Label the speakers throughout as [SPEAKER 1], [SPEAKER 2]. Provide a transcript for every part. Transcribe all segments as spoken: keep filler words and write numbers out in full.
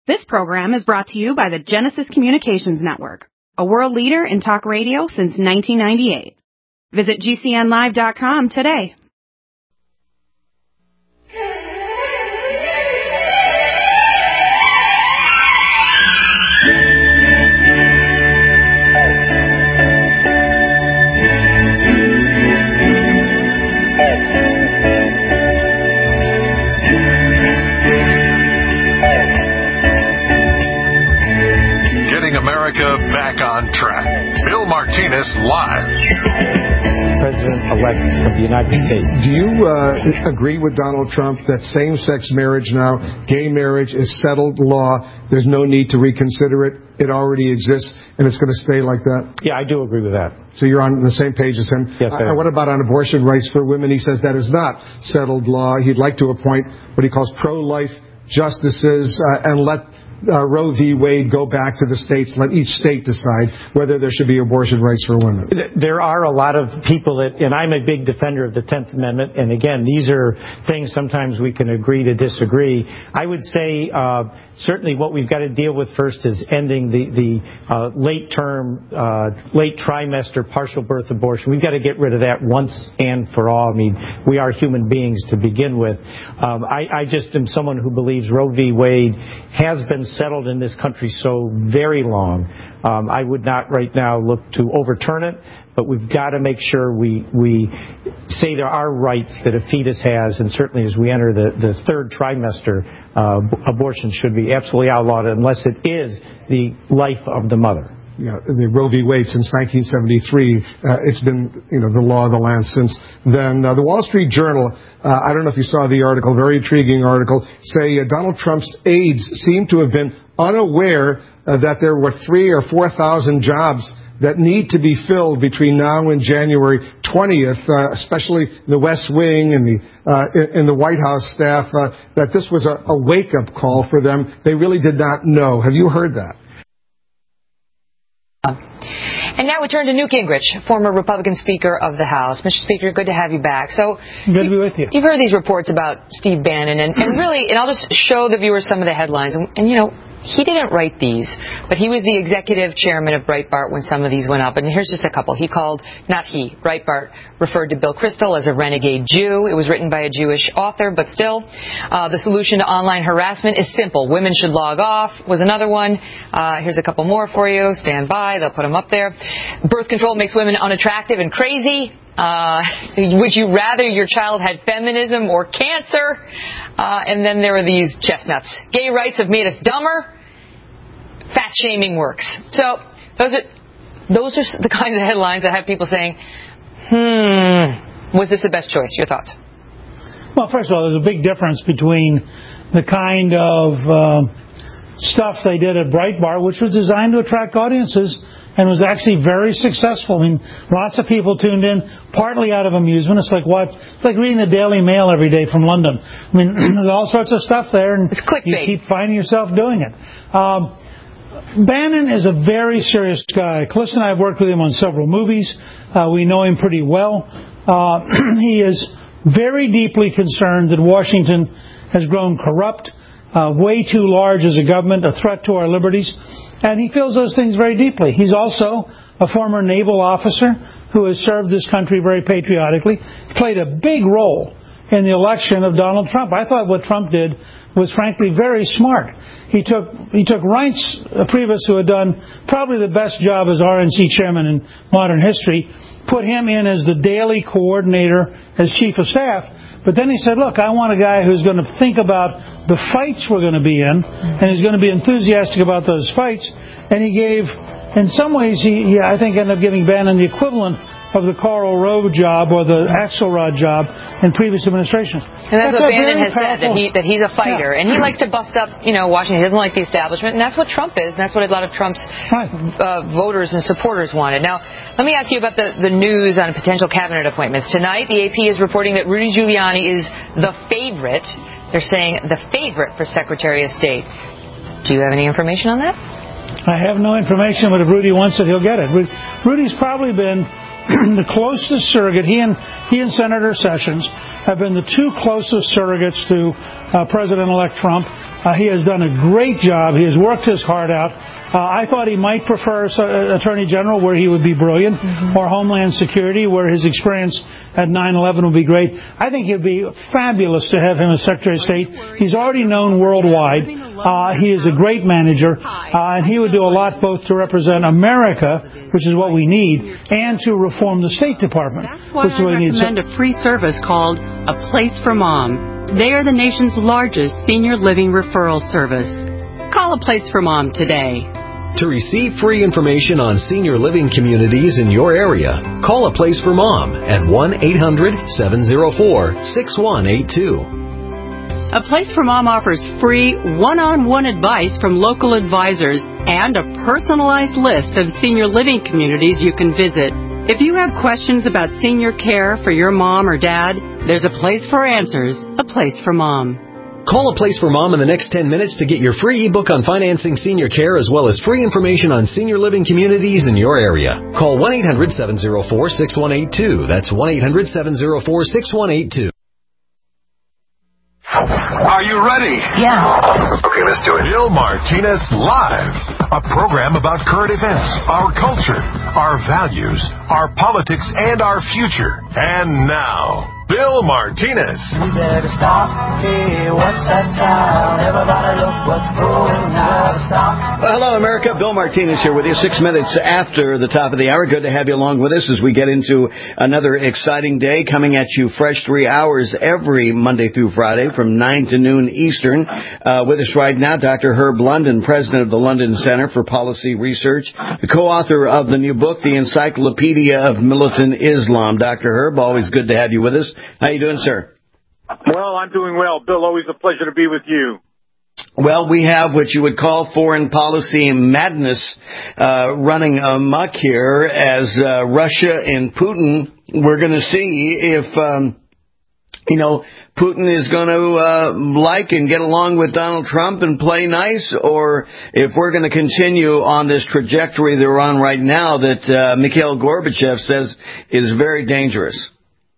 [SPEAKER 1] This program is brought to you by the Genesis Communications Network, a world leader in talk radio since nineteen ninety-eight. Visit G C N live dot com today.
[SPEAKER 2] America back on track. Bill Martinez live.
[SPEAKER 3] President-elect of the United States.
[SPEAKER 4] Do you uh, agree with Donald Trump that same-sex marriage now, gay marriage, is settled law? There's no need to reconsider it. It already exists, and it's going to stay like that?
[SPEAKER 3] Yeah, I do agree with that.
[SPEAKER 4] So you're on the same page as him?
[SPEAKER 3] Yes, I am.
[SPEAKER 4] Uh, what about on abortion rights for women? He says that is not settled law. He'd like to appoint what he calls pro-life justices uh, and let Uh, Roe v. Wade go back to the states, let each state decide whether there should be abortion rights for women.
[SPEAKER 3] There are a lot of people that, and I'm a big defender of the tenth Amendment, and again, these are things sometimes we can agree to disagree. I would say uh, certainly what we've got to deal with first is ending the, the uh, late term, uh, late trimester partial birth abortion. We've got to get rid of that once and for all. I mean, we are human beings to begin with. Um, I, I just am someone who believes Roe v. Wade has been settled in this country so very long. Um, I would not right now look to overturn it, but we've got to make sure we we say there are rights that a fetus has, and certainly as we enter the, the third trimester, uh, abortion should be absolutely outlawed unless it is the life of the mother.
[SPEAKER 4] Yeah, the Roe v. Wade since nineteen seventy-three. Uh, it's been, you know, the law of the land since then. Uh, the Wall Street Journal, uh, I don't know if you saw the article, very intriguing article, say uh, Donald Trump's aides seem to have been unaware uh, that there were three or four thousand jobs that need to be filled between now and January twentieth, uh, especially the West Wing and the uh, in the White House staff, uh, that this was a, a wake-up call for them. They really did not know. Have you heard that?
[SPEAKER 5] And now we turn to Newt Gingrich, former Republican Speaker of the House. Mister Speaker, good to have you back. So,
[SPEAKER 3] good to be with you.
[SPEAKER 5] You've heard these reports about Steve Bannon, and, and really, and I'll just show the viewers some of the headlines. And, and, you know, he didn't write these, but he was the executive chairman of Breitbart when some of these went up. And here's just a couple. He called, not he, Breitbart referred to Bill Kristol as a renegade Jew. It was written by a Jewish author, but still. Uh, the solution to online harassment is simple. Women should log off was another one. Uh, here's a couple more for you. Stand by. They'll put them up there. Birth control makes women unattractive and crazy. Uh, would you rather your child had feminism or cancer? Uh, and then there are these chestnuts. Gay rights have made us dumber. Fat shaming works. So those are those are the kinds of headlines that have people saying, hmm, was this the best choice? Your thoughts?
[SPEAKER 6] Well, first of all, there's a big difference between the kind of uh, stuff they did at Breitbart, which was designed to attract audiences and was actually very successful. I mean, lots of people tuned in, partly out of amusement. It's like what? It's like reading the Daily Mail every day from London. I mean, there's all sorts of stuff there, and
[SPEAKER 5] it's clickbait.
[SPEAKER 6] You keep finding yourself doing it. Um, Bannon is a very serious guy. Calista and I have worked with him on several movies. Uh, we know him pretty well. Uh, he is very deeply concerned that Washington has grown corrupt, uh, way too large as a government, a threat to our liberties, and he feels those things very deeply. He's also a former naval officer who has served this country very patriotically. He played a big role in the election of Donald Trump. I thought what Trump did was frankly very smart. He took he took Reince Priebus, who had done probably the best job as R N C chairman in modern history, put him in as the daily coordinator as chief of staff. But then he said, look, I want a guy who's going to think about the fights we're going to be in, and he's going to be enthusiastic about those fights. And he gave, in some ways, he, he I think ended up giving Bannon the equivalent of the Karl Rove job or the Axelrod job in previous administrations.
[SPEAKER 5] And that's, that's what Bannon has powerful, said, that, he, that he's a fighter. Yeah. And he likes to bust up, you know, Washington. He doesn't like the establishment. And that's what Trump is. And that's what a lot of Trump's right. uh, voters and supporters wanted. Now, let me ask you about the, the news on potential cabinet appointments. Tonight, the A P is reporting that Rudy Giuliani is the favorite. They're saying the favorite for Secretary of State. Do you have any information on that?
[SPEAKER 6] I have no information, but if Rudy wants it, he'll get it. Rudy's probably been the closest surrogate. He and he and Senator Sessions have been the two closest surrogates to uh, President-elect Trump. Uh, he has done a great job. He has worked his heart out. Uh, I thought he might prefer uh, Attorney General, where he would be brilliant, mm-hmm. or Homeland Security, where his experience at nine eleven would be great. I think it would be fabulous to have him as Secretary of State. He's already known worldwide. Uh, he is a great manager, uh, and he would do a lot both to represent America, which is what we need, and to reform the State Department,
[SPEAKER 1] That's why
[SPEAKER 6] which is what
[SPEAKER 1] I
[SPEAKER 6] we need.
[SPEAKER 1] recommend a free service called A Place for Mom. They are the nation's largest senior living referral service. Call A Place for Mom today.
[SPEAKER 7] To receive free information on senior living communities in your area, call A Place for Mom at one eight hundred seven oh four six one eight two.
[SPEAKER 1] A Place for Mom offers free one-on-one advice from local advisors and a personalized list of senior living communities you can visit. If you have questions about senior care for your mom or dad, there's a place for answers, A Place for Mom.
[SPEAKER 7] Call A Place for Mom in the next ten minutes to get your free ebook on financing senior care as well as free information on senior living communities in your area. Call one eight hundred seven oh four six one eight two. That's one eight hundred seven oh four six one eight two.
[SPEAKER 2] Are you ready?
[SPEAKER 8] Yeah.
[SPEAKER 2] Okay, let's do it. Bill Martinez Live, a program about current events, our culture, our values, our politics, and our future. And now, Bill Martinez.
[SPEAKER 8] We better stop. Hey, what's that sound? Everybody look what's going on. Stop.
[SPEAKER 9] Well, hello, America. Bill Martinez here with you. Six minutes after the top of the hour. Good to have you along with us as we get into another exciting day coming at you fresh three hours every Monday through Friday from nine to noon Eastern. Uh, with us right now, Doctor Herb London, president of the London Center for Policy Research, the co-author of the new book, The Encyclopedia of Militant Islam. Doctor Herb, always good to have you with us. How you doing, sir?
[SPEAKER 10] Well, I'm doing well. Bill, always a pleasure to be with you.
[SPEAKER 9] Well, we have what you would call foreign policy madness uh, running amok here as uh, Russia and Putin. We're going to see if, um, you know, Putin is going to uh, like and get along with Donald Trump and play nice, or if we're going to continue on this trajectory they're on right now that uh, Mikhail Gorbachev says is very dangerous.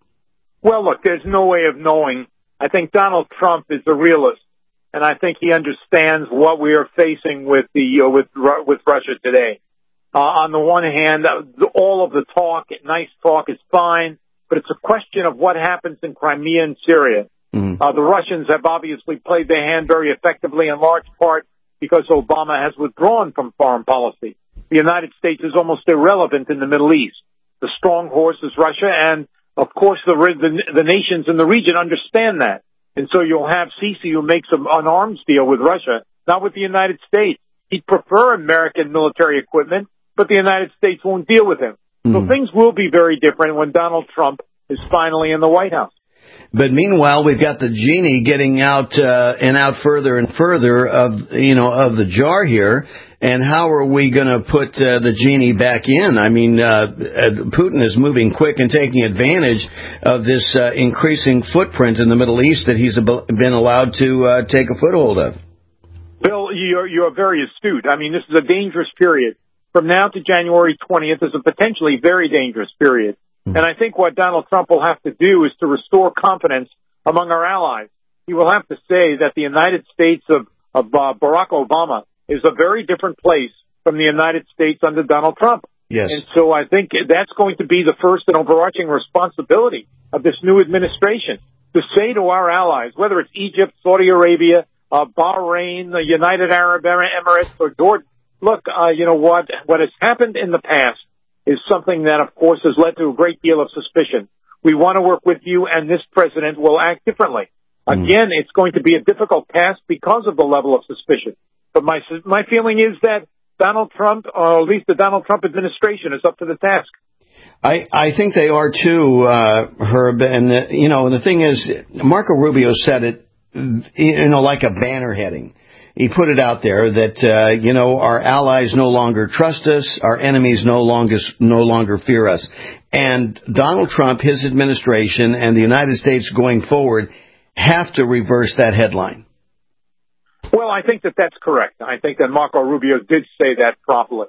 [SPEAKER 10] Well, look, there's no way of knowing. I think Donald Trump is a realist, and I think he understands what we are facing with the uh, with with Russia today. Uh, on the one hand, all of the talk, nice talk, is fine, but it's a question of what happens in Crimea and Syria. Mm-hmm. Uh, the Russians have obviously played their hand very effectively, in large part because Obama has withdrawn from foreign policy. The United States is almost irrelevant in the Middle East. The strong horse is Russia, and of course, the, the, the nations in the region understand that. And so you'll have Sisi who makes a, an arms deal with Russia, not with the United States. He'd prefer American military equipment, but the United States won't deal with him. Mm. So things will be very different when Donald Trump is finally in the White House.
[SPEAKER 9] But meanwhile, we've got the genie getting out uh, and out further and further of, you know, of the jar here. And how are we going to put uh, the genie back in? I mean, uh, Putin is moving quick and taking advantage of this uh, increasing footprint in the Middle East that he's been allowed to uh, take a foothold of.
[SPEAKER 10] Bill, you're, you're very astute. I mean, this is a dangerous period. From now to January twentieth is a potentially very dangerous period. Mm-hmm. And I think what Donald Trump will have to do is to restore confidence among our allies. He will have to say that the United States of, of uh, Barack Obama is a very different place from the United States under Donald Trump.
[SPEAKER 9] Yes.
[SPEAKER 10] And so I think that's going to be the first and overarching responsibility of this new administration, to say to our allies, whether it's Egypt, Saudi Arabia, uh, Bahrain, the United Arab Emirates, or Jordan, look, uh, you know what, what has happened in the past is something that, of course, has led to a great deal of suspicion. We want to work with you, and this president will act differently. Mm. Again, it's going to be a difficult task because of the level of suspicion. But my my feeling is that Donald Trump, or at least the Donald Trump administration, is up to the task.
[SPEAKER 9] I, I think they are too, uh, Herb. And, uh, you know, the thing is, Marco Rubio said it, you know, like a banner heading. He put it out there that, uh, you know, our allies no longer trust us. Our enemies no longer, no longer fear us. And Donald Trump, his administration, and the United States going forward have to reverse that headline.
[SPEAKER 10] Well, I think that that's correct. I think that Marco Rubio did say that properly.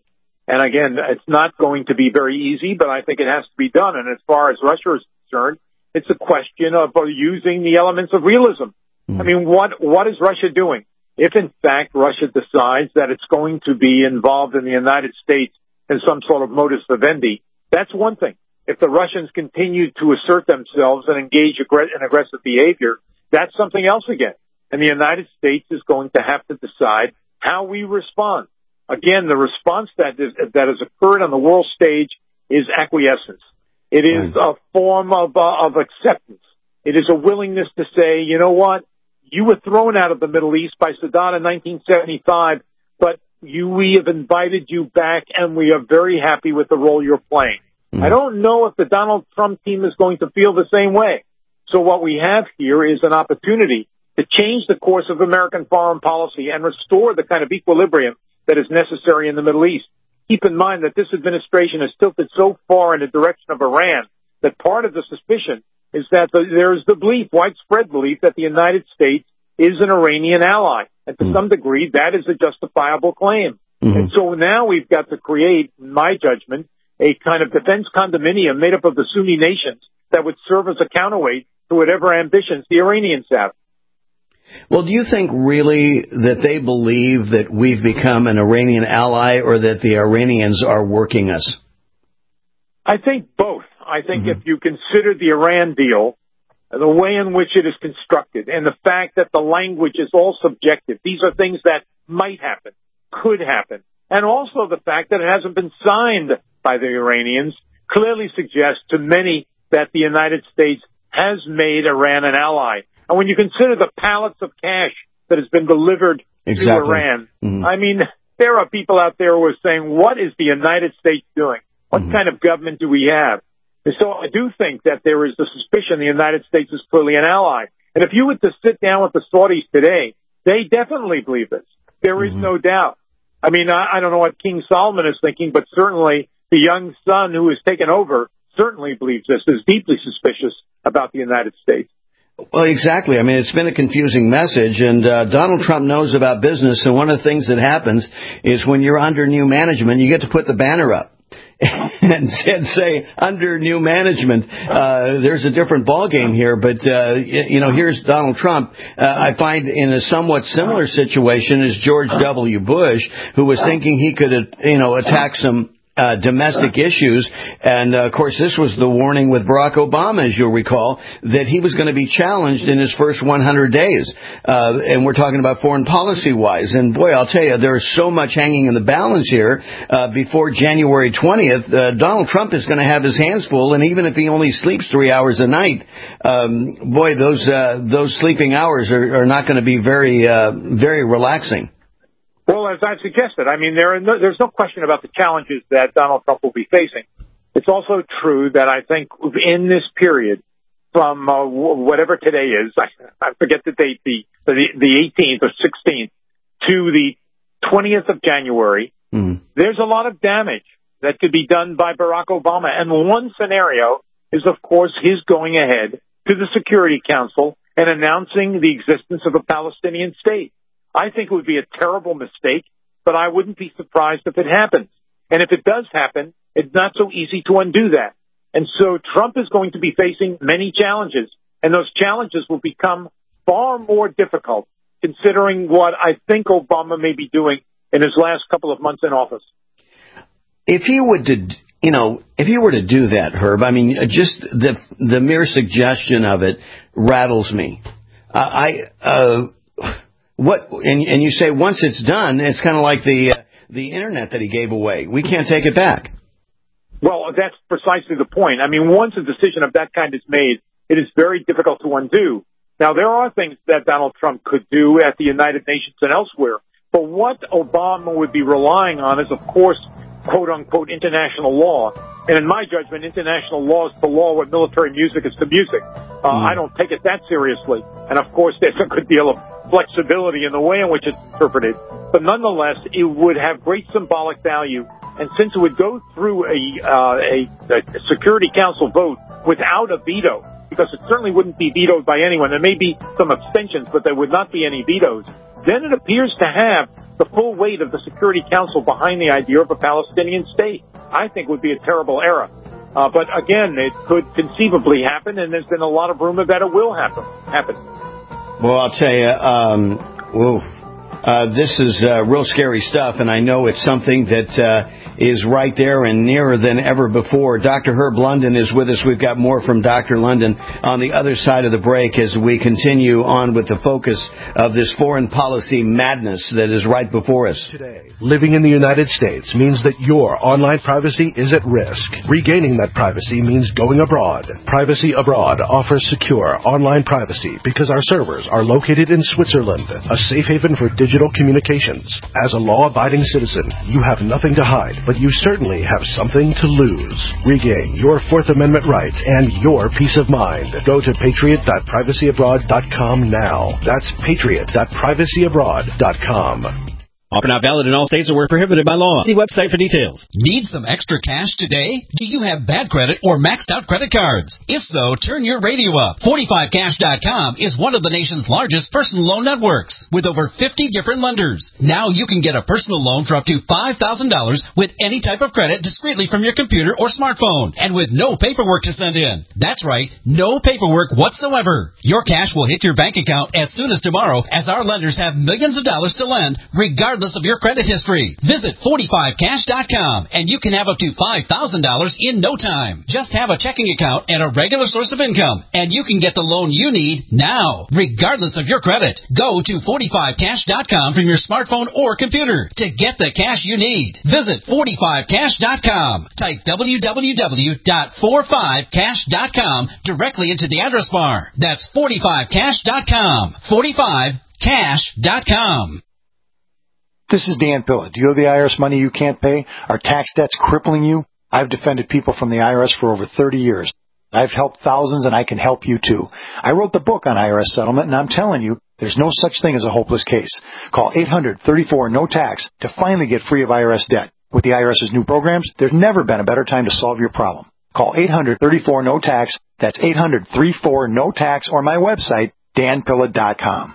[SPEAKER 10] And again, it's not going to be very easy, but I think it has to be done. And as far as Russia is concerned, it's a question of using the elements of realism. Mm. I mean, what what is Russia doing? If, in fact, Russia decides that it's going to be involved in the United States in some sort of modus vivendi, that's one thing. If the Russians continue to assert themselves and engage in aggressive behavior, that's something else again. And the United States is going to have to decide how we respond. Again, the response that is, that has occurred on the world stage is acquiescence. It is a form of, uh, of acceptance. It is a willingness to say, you know what? You were thrown out of the Middle East by Saddam in nineteen seventy-five, but you, we have invited you back, and we are very happy with the role you're playing. Mm. I don't know if the Donald Trump team is going to feel the same way. So what we have here is an opportunity to change the course of American foreign policy and restore the kind of equilibrium that is necessary in the Middle East. Keep in mind that this administration has tilted so far in the direction of Iran that part of the suspicion is that the, there is the belief, widespread belief, that the United States is an Iranian ally. And to mm. some degree, that is a justifiable claim. Mm-hmm. And so now we've got to create, in my judgment, a kind of defense condominium made up of the Sunni nations that would serve as a counterweight to whatever ambitions the Iranians have.
[SPEAKER 9] Well, do you think really that they believe that we've become an Iranian ally or that the Iranians are working us?
[SPEAKER 10] I think both. I think
[SPEAKER 9] Mm-hmm.
[SPEAKER 10] if you consider the Iran deal, the way in which it is constructed, and the fact that the language is all subjective, these are things that might happen, could happen, and also the fact that it hasn't been signed by the Iranians clearly suggests to many that the United States has made Iran an ally. And when you consider the pallets of cash that has been delivered
[SPEAKER 9] exactly.
[SPEAKER 10] to Iran,
[SPEAKER 9] mm-hmm.
[SPEAKER 10] I mean, there are people out there who are saying, what is the United States doing? What mm-hmm. kind of government do we have? And so I do think that there is the suspicion the United States is clearly an ally. And if you were to sit down with the Saudis today, they definitely believe this. There is mm-hmm. no doubt. I mean, I, I don't know what King Solomon is thinking, but certainly the young son who has taken over certainly believes this, is deeply suspicious about the United States.
[SPEAKER 9] Well, exactly. I mean, it's been a confusing message, and uh, Donald Trump knows about business, and one of the things that happens is when you're under new management, you get to put the banner up. and, and say, under new management, uh, there's a different ballgame here. But, uh, you know, here's Donald Trump. Uh, I find in a somewhat similar situation as George W. Bush, who was thinking he could, uh, you know, attack some Uh, domestic issues. And, uh, of course, this was the warning with Barack Obama, as you'll recall, that he was going to be challenged in his first one hundred days. Uh, and we're talking about foreign policy-wise. And, boy, I'll tell you, there's so much hanging in the balance here. Uh, before January twentieth, uh, Donald Trump is going to have his hands full, and even if he only sleeps three hours a night, um, boy, those uh, those sleeping hours are, are not going to be very, uh, very relaxing.
[SPEAKER 10] Well, as I've suggested, I mean, there are no, there's no question about the challenges that Donald Trump will be facing. It's also true that I think in this period, from uh, whatever today is, I, I forget the date, the, the the eighteenth or sixteenth to the twentieth of January, mm. there's a lot of damage that could be done by Barack Obama. And one scenario is, of course, his going ahead to the Security Council and announcing the existence of a Palestinian state. I think it would be a terrible mistake, but I wouldn't be surprised if it happens. And if it does happen, it's not so easy to undo that. And so Trump is going to be facing many challenges, and those challenges will become far more difficult considering what I think Obama may be doing in his last couple of months in office.
[SPEAKER 9] If he were to, you know, if he were to do that, Herb, I mean, just the the mere suggestion of it rattles me. Uh, I, uh, What and, and you say once it's done, it's kind of like the uh, the internet that he gave away. We can't take it back.
[SPEAKER 10] Well, that's precisely the point. I mean, once a decision of that kind is made, it is very difficult to undo. Now, there are things that Donald Trump could do at the United Nations and elsewhere, but what Obama would be relying on is, of course, quote-unquote international law. And in my judgment, international law is to law what military music is to music. Uh, mm. I don't take it that seriously. And, of course, there's a good deal of flexibility in the way in which it's interpreted. But nonetheless, it would have great symbolic value. And since it would go through a, uh, a, a Security Council vote without a veto, because it certainly wouldn't be vetoed by anyone. There may be some abstentions, but there would not be any vetoes. Then it appears to have the full weight of the Security Council behind the idea of a Palestinian state. I think would be a terrible error. Uh, but again, it could conceivably happen, and there's been a lot of rumor that it will happen. happen.
[SPEAKER 9] Well, I'll tell you, um, whoa, uh, this is uh, real scary stuff, and I know it's something that uh, is right there and nearer than ever before. Doctor Herb London is with us. We've got more from Doctor London on the other side of the break as we continue on with the focus of this foreign policy madness that is right before us.
[SPEAKER 11] Today, living in the United States means that your online privacy is at risk. Regaining that privacy means going abroad. Privacy Abroad offers secure online privacy because our servers are located in Switzerland, a safe haven for digital communications. As a law-abiding citizen, you have nothing to hide, but you certainly have something to lose. Regain your Fourth Amendment rights and your peace of mind. Go to patriot dot privacy abroad dot com now. That's patriot dot privacy abroad dot com.
[SPEAKER 12] Offer not valid in all states or were prohibited by law. See website for details.
[SPEAKER 13] Need some extra cash today? Do you have bad credit or maxed out credit cards? If so, turn your radio up. forty-five cash dot com is one of the nation's largest personal loan networks with over fifty different lenders. Now you can get a personal loan for up to five thousand dollars with any type of credit discreetly from your computer or smartphone and with no paperwork to send in. That's right, no paperwork whatsoever. Your cash will hit your bank account as soon as tomorrow as our lenders have millions of dollars to lend regardless of your credit history. Visit forty-five cash dot com and you can have up to five thousand dollars in no time. Just have a checking account and a regular source of income and you can get the loan you need now, regardless of your credit. Go to forty-five cash dot com from your smartphone or computer to get the cash you need. Visit forty-five cash dot com. Type w w w dot forty-five cash dot com directly into the address bar. That's forty-five cash dot com. forty-five cash dot com.
[SPEAKER 14] This is Dan Pilla. Do you have the I R S money you can't pay? Are tax debts crippling you? I've defended people from the I R S for over thirty years. I've helped thousands, and I can help you, too. I wrote the book on I R S settlement, and I'm telling you, there's no such thing as a hopeless case. Call eight hundred thirty-four no tax to finally get free of I R S debt. With the IRS's new programs, there's never been a better time to solve your problem. Call eight hundred thirty-four no tax. That's eight hundred thirty-four no tax, or my website, dan pilla dot com.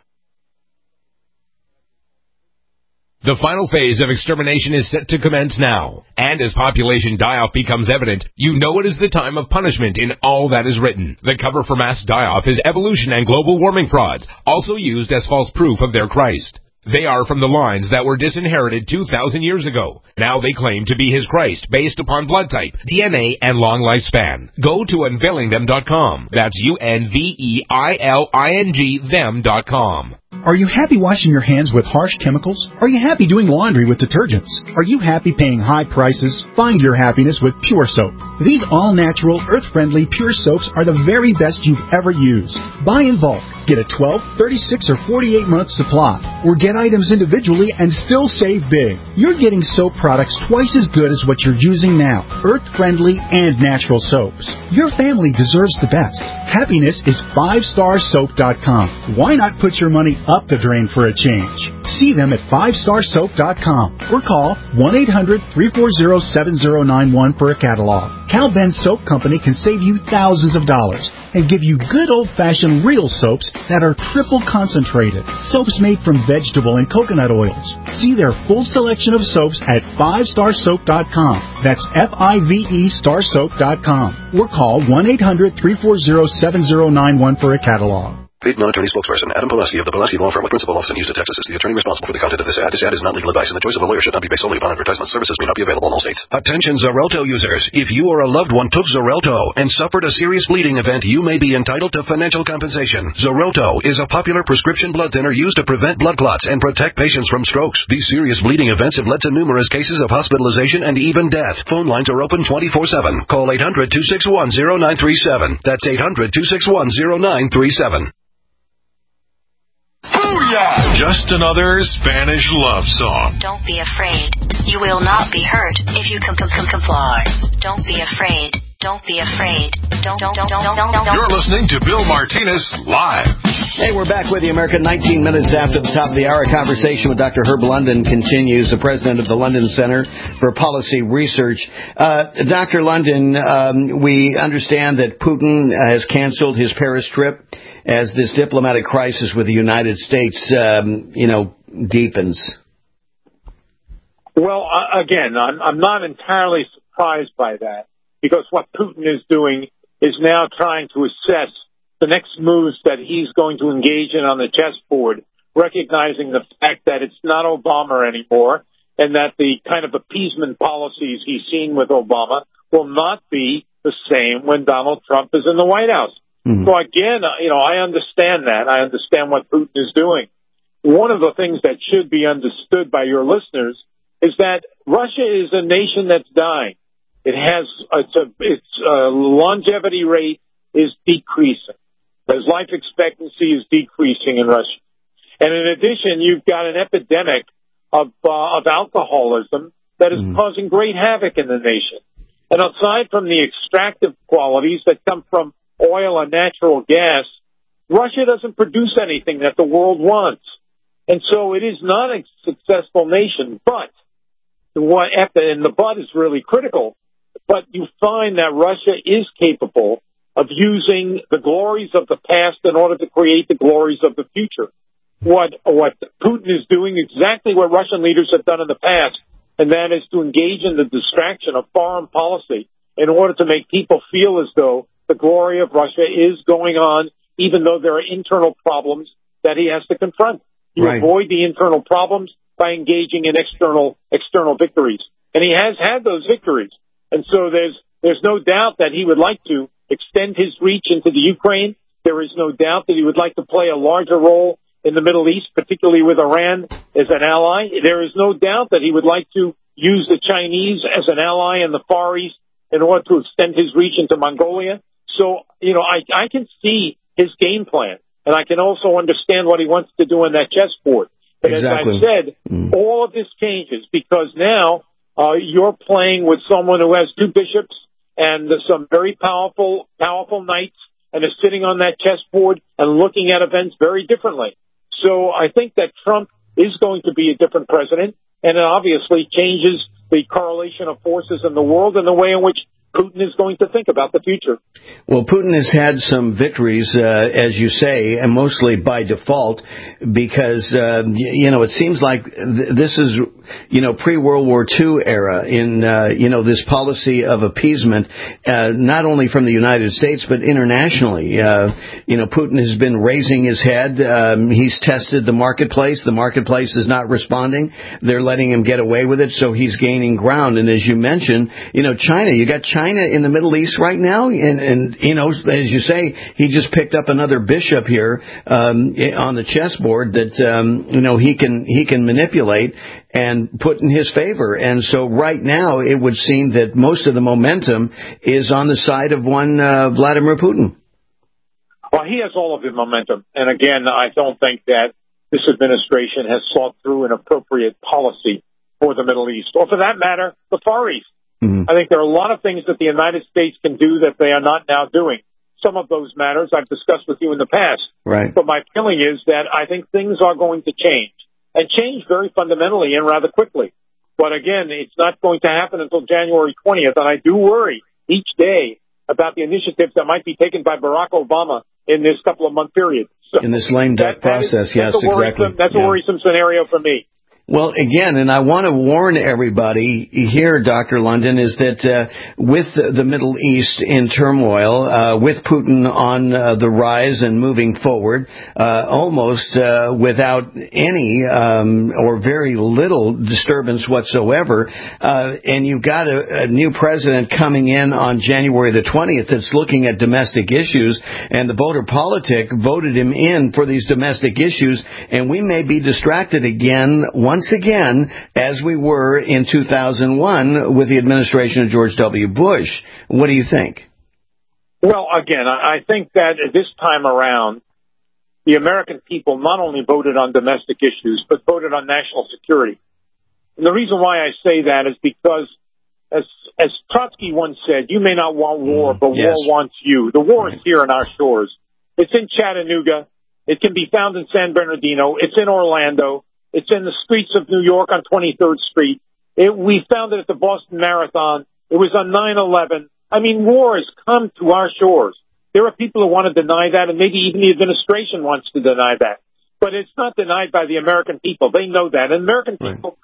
[SPEAKER 15] The final phase of extermination is set to commence now. And as population die-off becomes evident, you know it is the time of punishment in all that is written. The cover for mass die-off is evolution and global warming frauds, also used as false proof of their Christ. They are from the lines that were disinherited two thousand years ago. Now they claim to be his Christ, based upon blood type, D N A, and long lifespan. Go to unveiling them dot com. That's U N V E I L I N G them dot com.
[SPEAKER 16] Are you happy washing your hands with harsh chemicals? Are you happy doing laundry with detergents? Are you happy paying high prices? Find your happiness with Pure Soap. These all-natural, earth-friendly Pure Soaps are the very best you've ever used. Buy in bulk. Get a twelve, thirty-six, or forty-eight month supply. Or get items individually and still save big. You're getting soap products twice as good as what you're using now. Earth-friendly and natural soaps. Your family deserves the best. Happiness is five star soap dot com. Why not put your money up the drain for a change? See them at five star soap dot com or call one eight hundred three four zero seven zero nine one for a catalog. Cal Ben Soap Company can save you thousands of dollars and give you good old-fashioned real soaps that are triple concentrated. Soaps made from vegetable and coconut oils. See their full selection of soaps at five star soap dot com. That's F I V E star soap dot com. Or call one eight hundred three four zero seven zero nine one for a catalog.
[SPEAKER 11] Paid non-attorney spokesperson Adam Pulaski of the Pulaski Law Firm with principal office in Houston, Texas is the attorney responsible for the content of this ad. This ad is not legal advice, and the choice of a lawyer should not be based solely upon advertisement. Services may not be available in all states. Attention Xarelto users. If you or a loved one took Xarelto and suffered a serious bleeding event, you may be entitled to financial compensation. Xarelto is a popular prescription blood thinner used to prevent blood clots and protect patients from strokes. These serious bleeding events have led to numerous cases of hospitalization and even death. Phone lines are open twenty-four seven. Call eight hundred two six one zero nine three seven. That's eight hundred two six one zero nine three seven.
[SPEAKER 2] Booyah! Just another Spanish love song.
[SPEAKER 17] Don't be afraid. You will not be hurt if you com- com- com- comply. Don't be afraid. Don't be afraid. Don't, don't, don't, don't, don't, don't.
[SPEAKER 2] You're listening to Bill Martinez Live.
[SPEAKER 9] Hey, we're back with you, America. nineteen minutes after the top of the hour. Conversation with Doctor Herb London continues, the president of the London Center for Policy Research. Uh, Doctor London, um, we understand that Putin has canceled his Paris trip as this diplomatic crisis with the United States, um, you know, deepens.
[SPEAKER 10] Well, uh, again, I'm, I'm not entirely surprised by that, because what Putin is doing is now trying to assess the next moves that he's going to engage in on the chessboard, recognizing the fact that it's not Obama anymore, and that the kind of appeasement policies he's seen with Obama will not be the same when Donald Trump is in the White House. Mm-hmm. So again, you know, I understand that. I understand what Putin is doing. One of the things that should be understood by your listeners is that Russia is a nation that's dying. It has, it's a, its uh, longevity rate is decreasing. Its life expectancy is decreasing in Russia. And in addition, you've got an epidemic of, uh, of alcoholism that is mm. causing great havoc in the nation. And aside from the extractive qualities that come from oil and natural gas, Russia doesn't produce anything that the world wants. And so it is not a successful nation, but what, and the but is really critical, but you find that Russia is capable of using the glories of the past in order to create the glories of the future. What, what Putin is doing exactly what Russian leaders have done in the past, and that is to engage in the distraction of foreign policy in order to make people feel as though the glory of Russia is going on, even though there are internal problems that he has to confront. You right. avoid the internal problems by engaging in external external victories. And he has had those victories. And so there's there's no doubt that he would like to extend his reach into the Ukraine. There is no doubt that he would like to play a larger role in the Middle East, particularly with Iran as an ally. There is no doubt that he would like to use the Chinese as an ally in the Far East in order to extend his reach into Mongolia. So, you know, I, I can see his game plan, and I can also understand what he wants to do on that chessboard. But exactly. as I said, mm. all of this changes because now uh, you're playing with someone who has two bishops and some very powerful, powerful knights, and is sitting on that chessboard and looking at events very differently. So I think that Trump is going to be a different president, and it obviously changes the correlation of forces in the world and the way in which Putin is going to think about the future.
[SPEAKER 9] Well, Putin has had some victories, uh, as you say, and mostly by default, because, uh, you know, it seems like th- this is, you know, pre-World War Two era in, uh, you know, this policy of appeasement, uh, not only from the United States, but internationally. Uh, you know, Putin has been raising his head. Um, he's tested the marketplace. The marketplace is not responding. They're letting him get away with it, so he's gaining ground. And as you mentioned, you know, China, you got China China in the Middle East right now, and, and you know, as you say, he just picked up another bishop here um, on the chessboard that um, you know he can he can manipulate and put in his favor. And so right now, it would seem that most of the momentum is on the side of one uh, Vladimir Putin.
[SPEAKER 10] Well, he has all of the momentum, and again, I don't think that this administration has sought through an appropriate policy for the Middle East, or for that matter, the Far East. Mm-hmm. I think there are a lot of things that the United States can do that they are not now doing. Some of those matters I've discussed with you in the past.
[SPEAKER 9] Right.
[SPEAKER 10] But my feeling is that I think things are going to change, and change very fundamentally and rather quickly. But again, it's not going to happen until January twentieth, and I do worry each day about the initiatives that might be taken by Barack Obama in this couple of month period. So
[SPEAKER 9] in this lame duck process,
[SPEAKER 10] is,
[SPEAKER 9] yes,
[SPEAKER 10] that's
[SPEAKER 9] exactly.
[SPEAKER 10] That's
[SPEAKER 9] yeah.
[SPEAKER 10] a worrisome scenario for me.
[SPEAKER 9] Well, again, and I want to warn everybody here, Doctor London, is that uh, with the Middle East in turmoil, uh, with Putin on uh, the rise and moving forward, uh, almost uh, without any um, or very little disturbance whatsoever, uh, and you've got a, a new president coming in on January the twentieth that's looking at domestic issues, and the voter politic voted him in for these domestic issues, and we may be distracted again once again, as we were in two thousand one with the administration of George W. Bush. What do you think?
[SPEAKER 10] Well, again, I think that this time around, the American people not only voted on domestic issues, but voted on national security. And the reason why I say that is because, as as Trotsky once said, you may not want war, but
[SPEAKER 9] yes.
[SPEAKER 10] war wants you. The war right. is here on our shores. It's in Chattanooga. It can be found in San Bernardino. It's in Orlando. It's in the streets of New York on twenty-third Street. It, we found it at the Boston Marathon. It was on nine eleven. I mean, war has come to our shores. There are people who want to deny that, and maybe even the administration wants to deny that. But it's not denied by the American people. They know that. And American people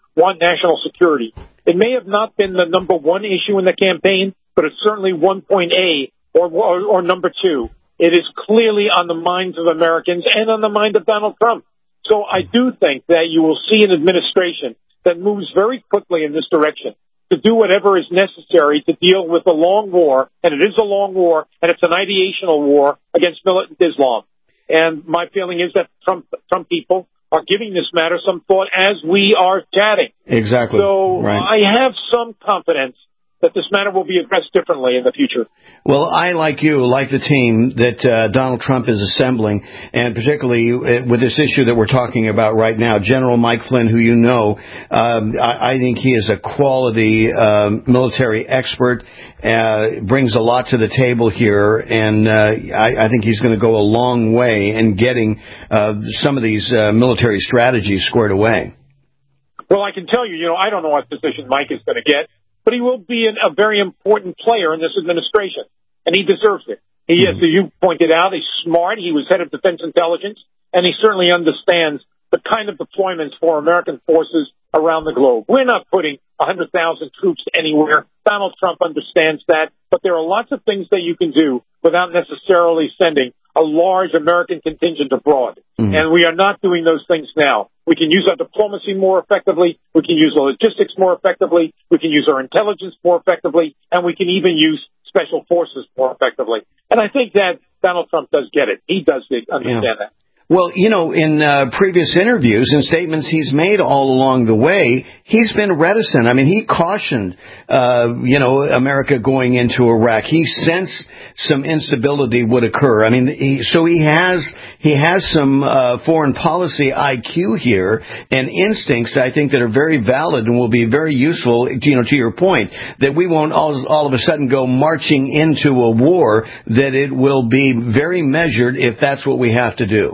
[SPEAKER 10] want national security. It may have not been the number one issue in the campaign, but it's certainly one point A or, or, or number two. It is clearly on the minds of Americans and on the mind of Donald Trump. So I do think that you will see an administration that moves very quickly in this direction to do whatever is necessary to deal with the long war, and it is a long war, and it's an ideational war against militant Islam. And my feeling is that Trump, Trump people are giving this matter some thought as we are chatting.
[SPEAKER 9] Exactly.
[SPEAKER 10] So
[SPEAKER 9] right.
[SPEAKER 10] I have some confidence that this matter will be addressed differently in the future.
[SPEAKER 9] Well, I, like you, like the team that uh, Donald Trump is assembling, and particularly with this issue that we're talking about right now, General Mike Flynn, who you know, um, I, I think he is a quality uh, military expert, uh, brings a lot to the table here, and uh, I, I think he's going to go a long way in getting uh, some of these uh, military strategies squared away.
[SPEAKER 10] Well, I can tell you, you know, I don't know what position Mike is going to get, but he will be an, a very important player in this administration, and he deserves it. He is, as you pointed out, he's smart. He was head of Defense Intelligence, and he certainly understands the kind of deployments for American forces around the globe. We're not putting one hundred thousand troops anywhere. Donald Trump understands that, but there are lots of things that you can do without necessarily sending a large American contingent abroad. Mm-hmm. And we are not doing those things now. We can use our diplomacy more effectively. We can use our logistics more effectively. We can use our intelligence more effectively. And we can even use special forces more effectively. And I think that Donald Trump does get it. He does understand yeah. that.
[SPEAKER 9] Well, you know, in uh, previous interviews and statements he's made all along the way, he's been reticent. I mean, he cautioned, uh, you know, America going into Iraq. He sensed some instability would occur. I mean, he, so he has he has some uh, foreign policy I Q here and instincts, I think, that are very valid and will be very useful, you know, to your point, that we won't all, all of a sudden go marching into a war, that it will be very measured if that's what we have to do.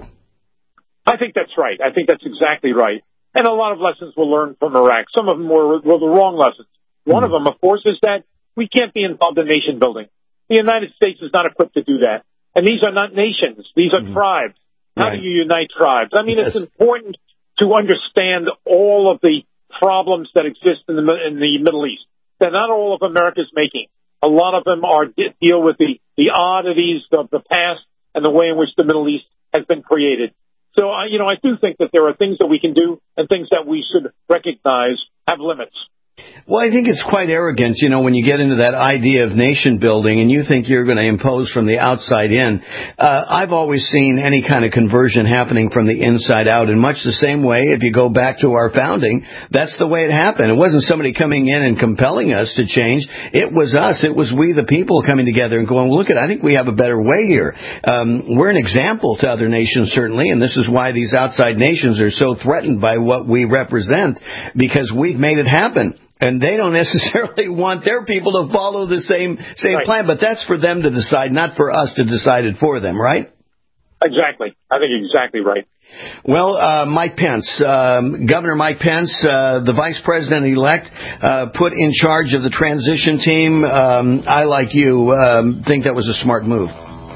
[SPEAKER 10] I think that's right. I think that's exactly right. And a lot of lessons we'll learn from Iraq. Some of them were, were the wrong lessons. One mm-hmm. of them, of course, is that we can't be involved in nation building. The United States is not equipped to do that. And these are not nations. These are mm-hmm. tribes. How right. do you unite tribes? I mean, yes. it's important to understand all of the problems that exist in the, in the Middle East that not all of America is making. A lot of them are deal with the, the oddities of the past and the way in which the Middle East has been created. So, uh, you know, I do think that there are things that we can do and things that we should recognize have limits.
[SPEAKER 9] Well, I think it's quite arrogant, you know, when you get into that idea of nation building and you think you're going to impose from the outside in. Uh, I've always seen any kind of conversion happening from the inside out in much the same way. If you go back to our founding, that's the way it happened. It wasn't somebody coming in and compelling us to change. It was us. It was we, the people, coming together and going, well, look at, I think we have a better way here. Um, we're an example to other nations, certainly, and this is why these outside nations are so threatened by what we represent, because we've made it happen. And they don't necessarily want their people to follow the same same right. plan, but that's for them to decide, not for us to decide it for them, right?
[SPEAKER 10] Exactly. I think exactly right.
[SPEAKER 9] Well, uh, Mike Pence, um, Governor Mike Pence, uh, the Vice President-elect, uh, put in charge of the transition team. Um, I, like you, um, think that was a smart move.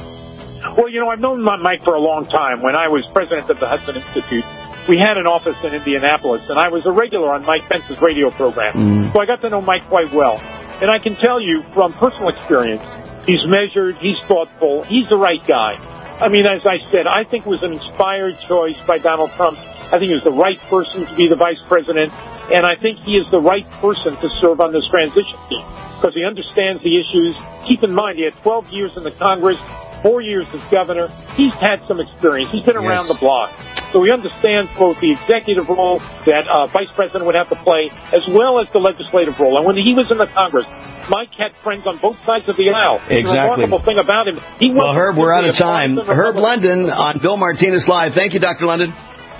[SPEAKER 10] Well, you know, I've known Mike for a long time. When I was president of the Hudson Institute, we had an office in Indianapolis, and I was a regular on Mike Pence's radio program. Mm. So I got to know Mike quite well. And I can tell you from personal experience, he's measured, he's thoughtful, he's the right guy. I mean, as I said, I think it was an inspired choice by Donald Trump. I think he was the right person to be the vice president, and I think he is the right person to serve on this transition team because he understands the issues. Keep in mind, he had twelve years in the Congress, four years as governor. He's had some experience. He's been around yes. the block. So he understands both the executive role that uh, vice president would have to play as well as the legislative role. And when he was in the Congress, Mike had friends on both sides of the aisle.
[SPEAKER 9] Exactly.
[SPEAKER 10] The remarkable thing about him, he
[SPEAKER 9] well, Herb, we're out of time. Herb London on Bill Martinez Live. Thank you, Doctor London.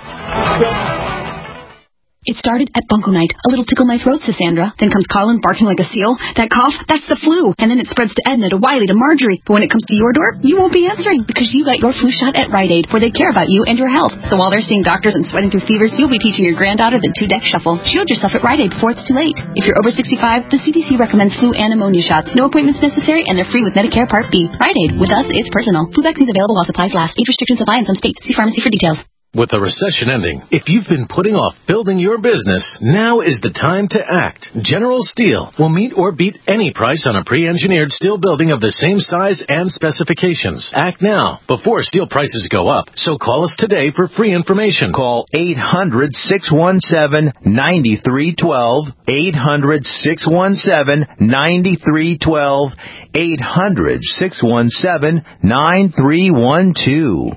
[SPEAKER 18] It started at Bunko Night. A little tickle my throat, says Sandra. Then comes Colin barking like a seal. That cough, that's the flu. And then it spreads to Edna, to Wiley, to Marjorie. But when it comes to your door, you won't be answering because you got your flu shot at Rite Aid, where they care about you and your health. So while they're seeing doctors and sweating through fevers, you'll be teaching your granddaughter the two-deck shuffle. Shield yourself at Rite Aid before it's too late. If you're over sixty-five, the C D C recommends flu and pneumonia shots. No appointments necessary, and they're free with Medicare Part B. Rite Aid. With us, it's personal. Flu vaccines available while supplies last. Age restrictions apply in some states. See pharmacy for details.
[SPEAKER 19] With the recession ending, if you've been putting off building your business, now is the time to act. General Steel will meet or beat any price on a pre-engineered steel building of the same size and specifications. Act now, before steel prices go up. So call us today for free information.
[SPEAKER 20] Call eight hundred, six one seven, nine three one two, eight hundred, six one seven, nine three one two, eight hundred, six one seven, nine three one two.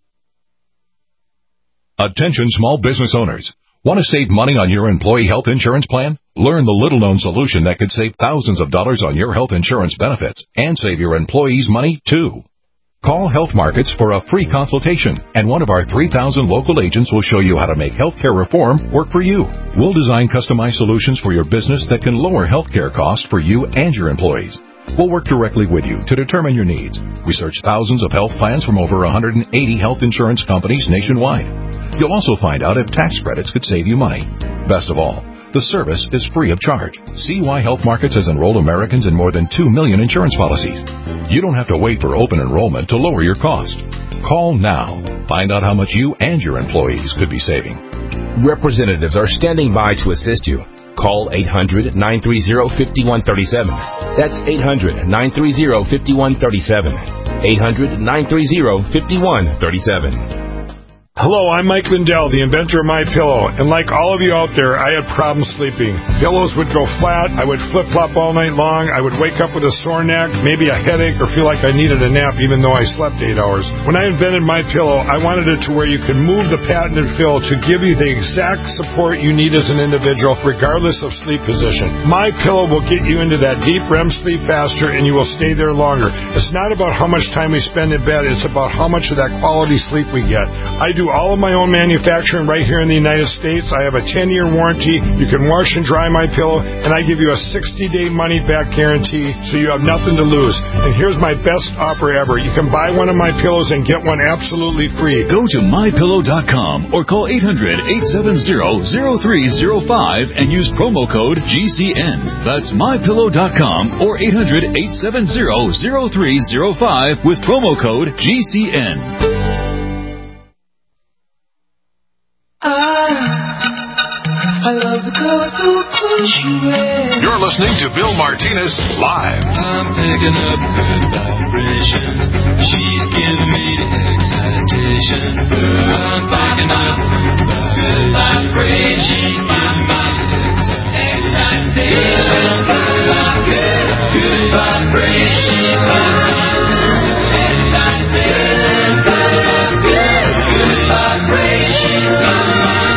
[SPEAKER 21] Attention small business owners. Want to save money on your employee health insurance plan? Learn the little-known solution that could save thousands of dollars on your health insurance benefits and save your employees money, too. Call Health Markets for a free consultation, and one of our three thousand local agents will show you how to make healthcare reform work for you. We'll design customized solutions for your business that can lower healthcare costs for you and your employees. We'll work directly with you to determine your needs. Research thousands of health plans from over one hundred eighty health insurance companies nationwide. You'll also find out if tax credits could save you money. Best of all, the service is free of charge. See why Health Markets has enrolled Americans in more than two million insurance policies. You don't have to wait for open enrollment to lower your cost. Call now. Find out how much you and your employees could be saving.
[SPEAKER 22] Representatives are standing by to assist you. Call eight hundred, nine three zero, five one three seven. That's eight hundred, nine three zero, five one three seven. eight hundred, nine three zero, five one three seven.
[SPEAKER 23] Hello, I'm Mike Lindell, the inventor of MyPillow, and like all of you out there, I had problems sleeping. Pillows would go flat, I would flip-flop all night long, I would wake up with a sore neck, maybe a headache, or feel like I needed a nap even though I slept eight hours. When I invented MyPillow, I wanted it to where you could move the patented fill to give you the exact support you need as an individual, regardless of sleep position. MyPillow will get you into that deep R E M sleep faster, and you will stay there longer. It's not about how much time we spend in bed, it's about how much of that quality sleep we get. I do all of my own manufacturing right here in the United States. I have a ten-year warranty. You can wash and dry my pillow, and I give you a sixty-day money-back guarantee, so you have nothing to lose. And here's my best offer ever. You can buy one of my pillows and get one absolutely free.
[SPEAKER 24] Go to my pillow dot com or call eight hundred, eight seven zero, zero three zero five and use promo code G C N. That's my pillow dot com or eight hundred, eight seven zero, zero three zero five with promo code G C N.
[SPEAKER 8] I love the colorful clothes you wear.
[SPEAKER 2] You're listening to Bill Martinez Live.
[SPEAKER 8] I'm picking up good vibrations. She's giving me the excitations. I'm picking up good vibrations. She's giving me the excitations. Good, good vibrations. She's giving me the excitations. Good, good vibrations.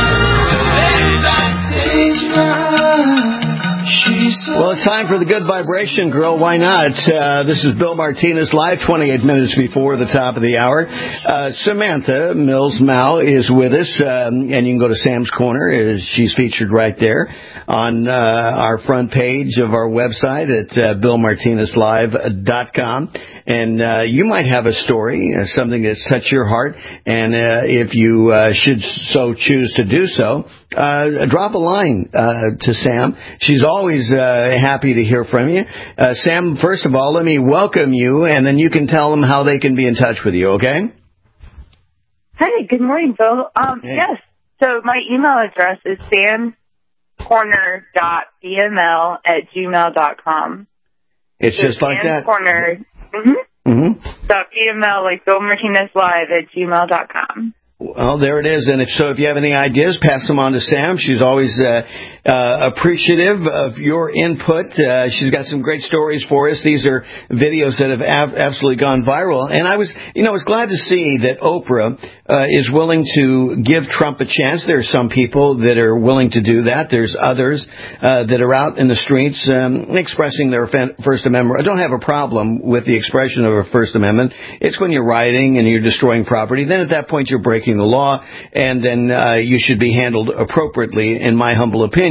[SPEAKER 9] Well, it's time for the Good Vibration Girl. Why not? Uh, this is Bill Martinez Live, twenty-eight minutes before the top of the hour. Uh, Samantha Mills-Mao is with us, um, and you can go to Sam's Corner. She's featured right there on uh, our front page of our website at uh, bill martinez live dot com. And uh, you might have a story, uh, something that's touched your heart, and uh, if you uh, should so choose to do so, uh, drop a line uh, to Sam. She's always uh, happy to hear from you. Uh, Sam, first of all, let me welcome you, and then you can tell them how they can be in touch with you, okay?
[SPEAKER 25] Hey, good morning, Bill. Um, hey. Yes, so my email address is samcorner dot b m l at gmail dot com.
[SPEAKER 9] It's so just like that?
[SPEAKER 25] Corner. Mm-hmm. Mm-hmm. Dot B M L, like Bill Martinez Live at gmail dot com.
[SPEAKER 9] Well, there it is. And if so, if you have any ideas, pass them on to Sam. She's always uh, uh, appreciative of your input. Uh, she's got some great stories for us. These are videos that have ab- absolutely gone viral. And I was, you know, I was glad to see that Oprah uh, is willing to give Trump a chance. There are some people that are willing to do that. There's others uh, that are out in the streets um, expressing their First Amendment. I don't have a problem with the expression of a First Amendment. It's when you're rioting and you're destroying property. Then at that point, you're breaking the law, and then uh, you should be handled appropriately, in my humble opinion.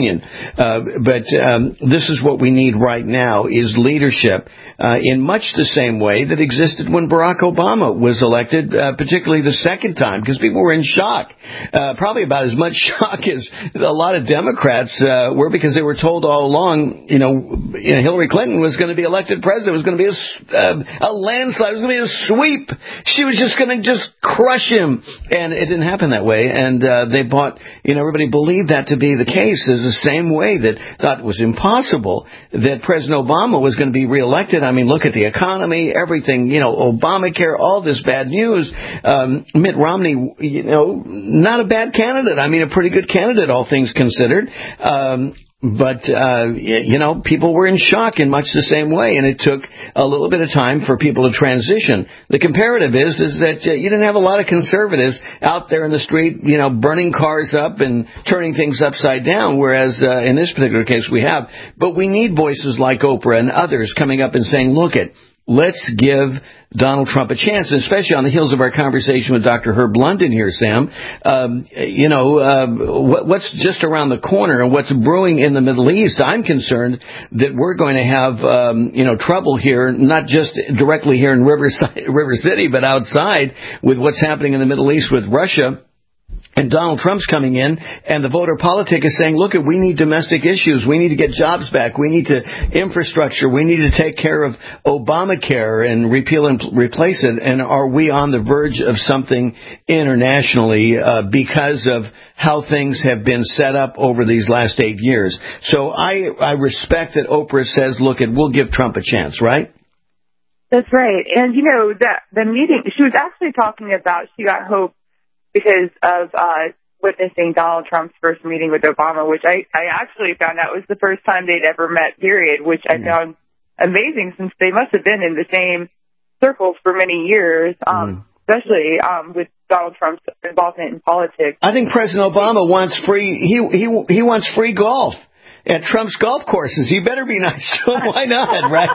[SPEAKER 9] opinion. Uh, but um, this is what we need right now is leadership uh, in much the same way that existed when Barack Obama was elected, uh, particularly the second time, because people were in shock, uh, probably about as much shock as a lot of Democrats uh, were, because they were told all along, you know, you know Hillary Clinton was going to be elected president. It was going to be a, uh, a landslide. It was going to be a sweep. She was just going to just crush him. And it didn't happen that way. And uh, they bought, you know, everybody believed that to be the case. Is the same way that thought it was impossible that President Obama was going to be reelected. I mean, look at the economy, everything, you know, Obamacare, all this bad news. Um, Mitt Romney, you know, not a bad candidate. I mean, a pretty good candidate, all things considered. Um, But, uh, you know, people were in shock in much the same way, and it took a little bit of time for people to transition. The comparative is, is that uh, you didn't have a lot of conservatives out there in the street, you know, burning cars up and turning things upside down, whereas uh, in this particular case we have. But we need voices like Oprah and others coming up and saying, look it, let's give Donald Trump a chance, and especially on the heels of our conversation with Doctor Herb London here, Sam. Um, you know, uh, what's just around the corner and what's brewing in the Middle East, I'm concerned that we're going to have, um, you know, trouble here, not just directly here in Riverside, River City, but outside with what's happening in the Middle East with Russia. And Donald Trump's coming in, and the voter politic is saying, look, we need domestic issues. We need to get jobs back. We need to infrastructure. We need to take care of Obamacare and repeal and replace it. And are we on the verge of something internationally uh, because of how things have been set up over these last eight years? So I, I respect that Oprah says, look, it we'll give Trump a chance, right?
[SPEAKER 25] That's right. And, you know, that the meeting, she was actually talking about she got hope because of uh, witnessing Donald Trump's first meeting with Obama, which I, I actually found out was the first time they'd ever met, period, which I found amazing since they must have been in the same circles for many years, um, mm. especially um, with Donald Trump's involvement in politics.
[SPEAKER 9] I think President Obama wants free, he, he, he wants free golf at Trump's golf courses. He better be nice to him. Why not, right?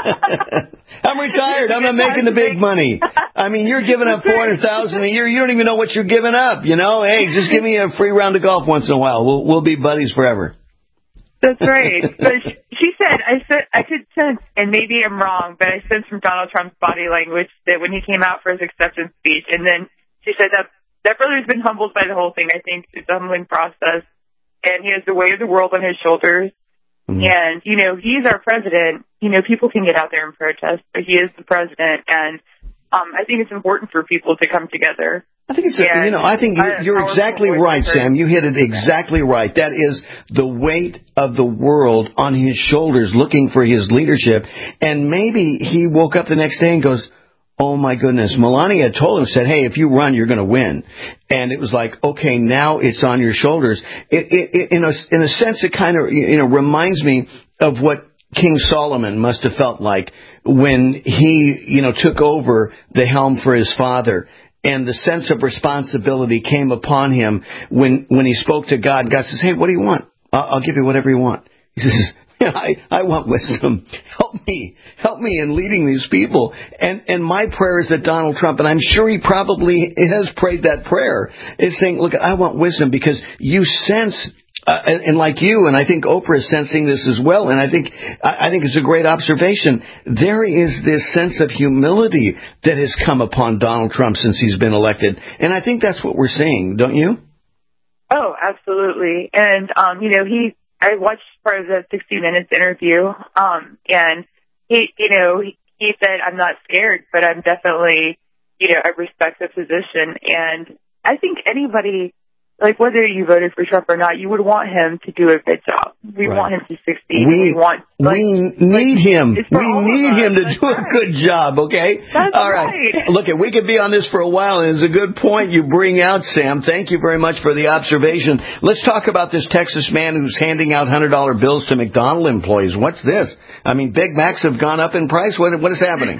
[SPEAKER 9] I'm retired. I'm not making the big money. I mean, you're giving up four hundred thousand dollars a year. You don't even know what you're giving up, you know? Hey, just give me a free round of golf once in a while. We'll, we'll be buddies forever.
[SPEAKER 25] That's right. But she said, I said, I could sense, and maybe I'm wrong, but I sensed from Donald Trump's body language that when he came out for his acceptance speech, and then she said that that brother's been humbled by the whole thing. I think it's a humbling process. And he has the weight of the world on his shoulders. Mm-hmm. And, you know, he's our president. You know, people can get out there and protest, but he is the president. And um, I think it's important for people to come together.
[SPEAKER 9] I think it's, a, you know, I think you're, you're exactly right, Sam. You hit it exactly right. That is the weight of the world on his shoulders looking for his leadership. And maybe he woke up the next day and goes, oh, my goodness. Melania told him, said, hey, if you run, you're going to win. And it was like, okay, now it's on your shoulders. It, it, it, in, a, in a sense, it kind of, you know, reminds me of what King Solomon must have felt like when he, you know, took over the helm for his father. And the sense of responsibility came upon him when, when he spoke to God. God says, hey, what do you want? I'll, I'll give you whatever you want. He says, I, I want wisdom. Help me. Help me in leading these people. And and my prayer is that Donald Trump, and I'm sure he probably has prayed that prayer, is saying, look, I want wisdom because you sense, uh, and, and like you, and I think Oprah is sensing this as well, and I think I, I think it's a great observation. There is this sense of humility that has come upon Donald Trump since he's been elected. And I think that's what we're seeing, don't you?
[SPEAKER 25] Oh, absolutely. And, um, you know, he... I watched part of the sixty minutes interview, um, and he, you know, he, he said, I'm not scared, but I'm definitely, you know, I respect the position. And I think anybody, like whether you voted for Trump or not, you would want him to do a good job. We right. want him to succeed.
[SPEAKER 9] We,
[SPEAKER 25] we want, like,
[SPEAKER 9] we need
[SPEAKER 25] like,
[SPEAKER 9] him. We need him to
[SPEAKER 25] That's
[SPEAKER 9] do
[SPEAKER 25] right.
[SPEAKER 9] a good job, okay?
[SPEAKER 25] That's
[SPEAKER 9] All right.
[SPEAKER 25] right.
[SPEAKER 9] Look, we could be on this for a while, and it's a good point you bring out, Sam. Thank you very much for the observation. Let's talk about this Texas man who's handing out one hundred dollar bills to McDonald's employees. What's this? I mean, Big Macs have gone up in price. What, what is happening?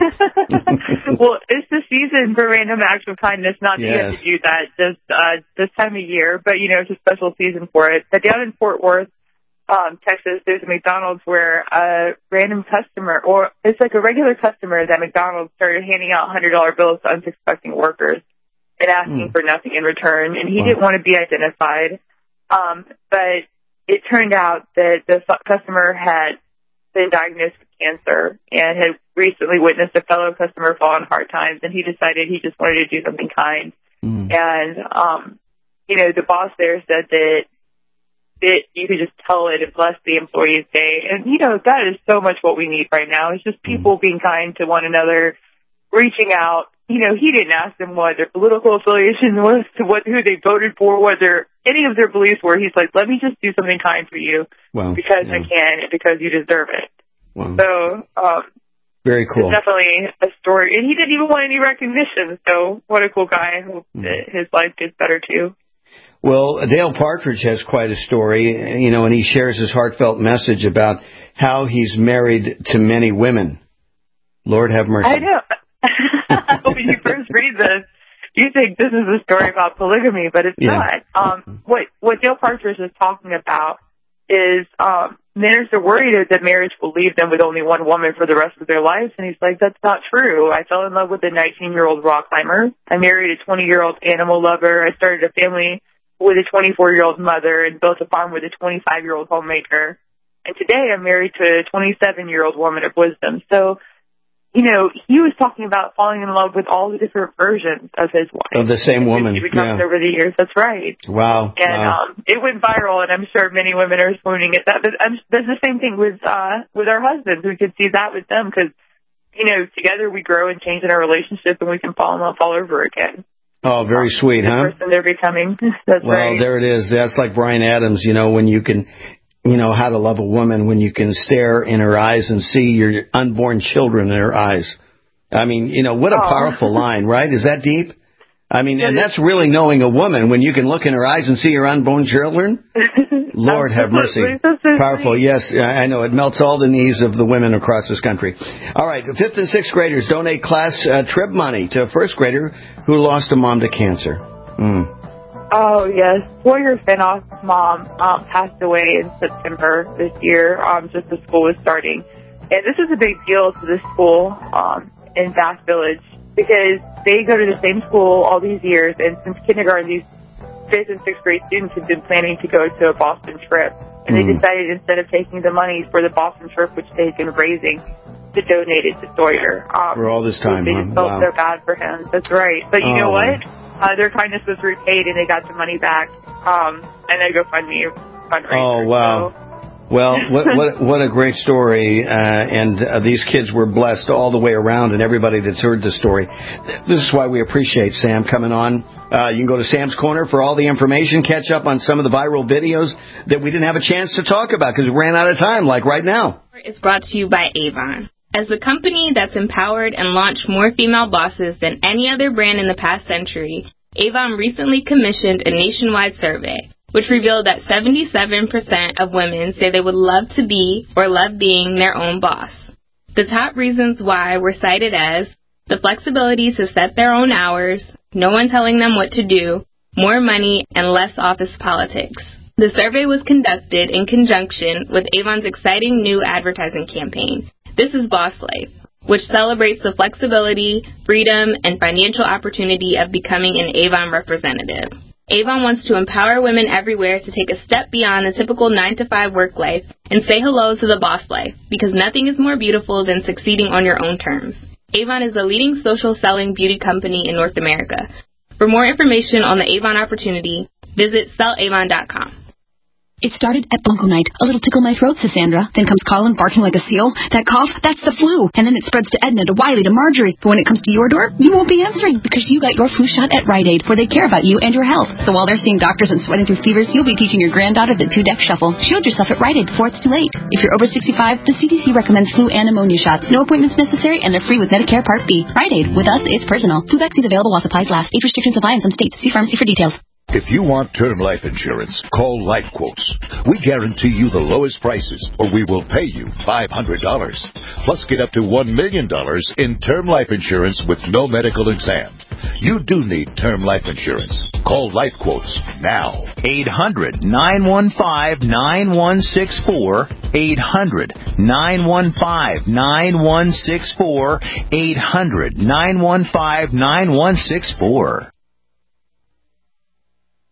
[SPEAKER 25] Well, it's the season for random acts of kindness, not that
[SPEAKER 9] yes.
[SPEAKER 25] you have to do that this, uh, this time of year, but, you know, it's a special season for it. But down in Fort Worth, um, Texas, there's a McDonald's where a random customer, or it's like a regular customer that McDonald's started handing out one hundred dollar bills to unsuspecting workers and asking mm. for nothing in return. And he wow. didn't want to be identified. Um, but it turned out that the customer had been diagnosed with cancer and had recently witnessed a fellow customer fall on hard times, and he decided he just wanted to do something kind. Mm. And, um, you know, the boss there said that, that you could just tell it and bless the employee's day. And, you know, that is so much what we need right now. It's just people mm. being kind to one another, reaching out. You know, he didn't ask them what their political affiliation was, to what who they voted for, whether any of their beliefs were. He's like, let me just do something kind for you
[SPEAKER 9] wow.
[SPEAKER 25] because
[SPEAKER 9] yeah.
[SPEAKER 25] I can and because you deserve it.
[SPEAKER 9] Wow.
[SPEAKER 25] So, um,
[SPEAKER 9] very cool.
[SPEAKER 25] It's definitely a story. And he didn't even want any recognition. So what a cool guy. I hope mm. that his life gets better too.
[SPEAKER 9] Well, Dale Partridge has quite a story, you know, and he shares his heartfelt message about how he's married to many women. Lord have mercy.
[SPEAKER 25] I know. When you first read this, you think this is a story about polygamy, but it's
[SPEAKER 9] yeah.
[SPEAKER 25] not. Um, what what Dale Partridge is talking about is um, men are so worried that marriage will leave them with only one woman for the rest of their lives, and he's like, that's not true. I fell in love with a nineteen-year-old rock climber. I married a twenty-year-old animal lover. I started a family with a twenty-four-year-old mother and built a farm with a twenty-five-year-old homemaker. And today I'm married to a twenty-seven-year-old woman of wisdom. So, you know, he was talking about falling in love with all the different versions of his wife.
[SPEAKER 9] Of the same woman.
[SPEAKER 25] She becomes
[SPEAKER 9] yeah.
[SPEAKER 25] over the years. That's right.
[SPEAKER 9] Wow.
[SPEAKER 25] And
[SPEAKER 9] wow.
[SPEAKER 25] um, it went viral, and I'm sure many women are swooning at that. But I'm, there's the same thing with uh, with our husbands. We could see that with them because, you know, together we grow and change in our relationship, and we can fall in love all over again.
[SPEAKER 9] Oh, very um, sweet,
[SPEAKER 25] the
[SPEAKER 9] huh?
[SPEAKER 25] The person they're becoming. That's
[SPEAKER 9] well,
[SPEAKER 25] right.
[SPEAKER 9] Well, there it is. That's like Bryan Adams, you know, when you can... You know, how to love a woman when you can stare in her eyes and see your unborn children in her eyes. I mean, you know, what a
[SPEAKER 25] oh.
[SPEAKER 9] powerful line, right? Is that deep? I mean, and that's really knowing a woman when you can look in her eyes and see your unborn children. Lord have mercy. Powerful, yes. I know. It melts all the knees of the women across this country. All right, fifth and sixth graders donate class uh, trip money to a first grader who lost a mom to cancer. Mm.
[SPEAKER 25] Oh, yes. Sawyer Finoff's mom um, passed away in September this year, um, just as school was starting. And this is a big deal to the school um, in Bath Village because they go to the same school all these years, and since kindergarten, these fifth and sixth grade students have been planning to go to a Boston trip. And they mm. decided instead of taking the money for the Boston trip, which they had been raising, to donate it to Sawyer. Um,
[SPEAKER 9] for all this time,
[SPEAKER 25] They
[SPEAKER 9] huh?
[SPEAKER 25] just felt
[SPEAKER 9] wow.
[SPEAKER 25] so bad for him. That's right. But you
[SPEAKER 9] oh.
[SPEAKER 25] know what? Uh, their kindness was repaid, and they got the money back. Um, and they GoFundMe fundraiser.
[SPEAKER 9] Oh, wow.
[SPEAKER 25] So.
[SPEAKER 9] Well, what, what what a great story, uh, and uh, these kids were blessed all the way around, and everybody that's heard the story. This is why we appreciate Sam coming on. Uh, you can go to Sam's Corner for all the information, catch up on some of the viral videos that we didn't have a chance to talk about because we ran out of time, like right now.
[SPEAKER 1] It's brought to you by Avon. As the company that's empowered and launched more female bosses than any other brand in the past century, Avon recently commissioned a nationwide survey, which revealed that seventy-seven percent of women say they would love to be or love being their own boss. The top reasons why were cited as the flexibility to set their own hours, no one telling them what to do, more money, and less office politics. The survey was conducted in conjunction with Avon's exciting new advertising campaign, This is Boss Life, which celebrates the flexibility, freedom, and financial opportunity of becoming an Avon representative. Avon wants to empower women everywhere to take a step beyond the typical nine to five work life and say hello to the boss life, because nothing is more beautiful than succeeding on your own terms. Avon is the leading social selling beauty company in North America. For more information on the Avon opportunity, visit sell avon dot com.
[SPEAKER 18] It started at Bunko Night. A little tickle in my throat, says Sandra. Then comes Colin barking like a seal. That cough, that's the flu. And then it spreads to Edna, to Wiley, to Marjorie. But when it comes to your door, you won't be answering because you got your flu shot at Rite Aid, where they care about you and your health. So while they're seeing doctors and sweating through fevers, you'll be teaching your granddaughter the two-deck shuffle. Shield yourself at Rite Aid before it's too late. If you're over sixty-five, the C D C recommends flu and pneumonia shots. No appointments necessary, and they're free with Medicare Part B. Rite Aid. With us, it's personal. Flu vaccines available while supplies last. Age restrictions apply in some states. See pharmacy for details.
[SPEAKER 3] If you want term life insurance, call Life Quotes. We guarantee you the lowest prices, or we will pay you five hundred dollars. Plus, get up to one million dollars in term life insurance with no medical exam. You do need term life insurance. Call Life Quotes now.
[SPEAKER 20] eight hundred, nine one five, nine one six four. eight hundred, nine one five, nine one six four. eight hundred, nine one five, nine one six four.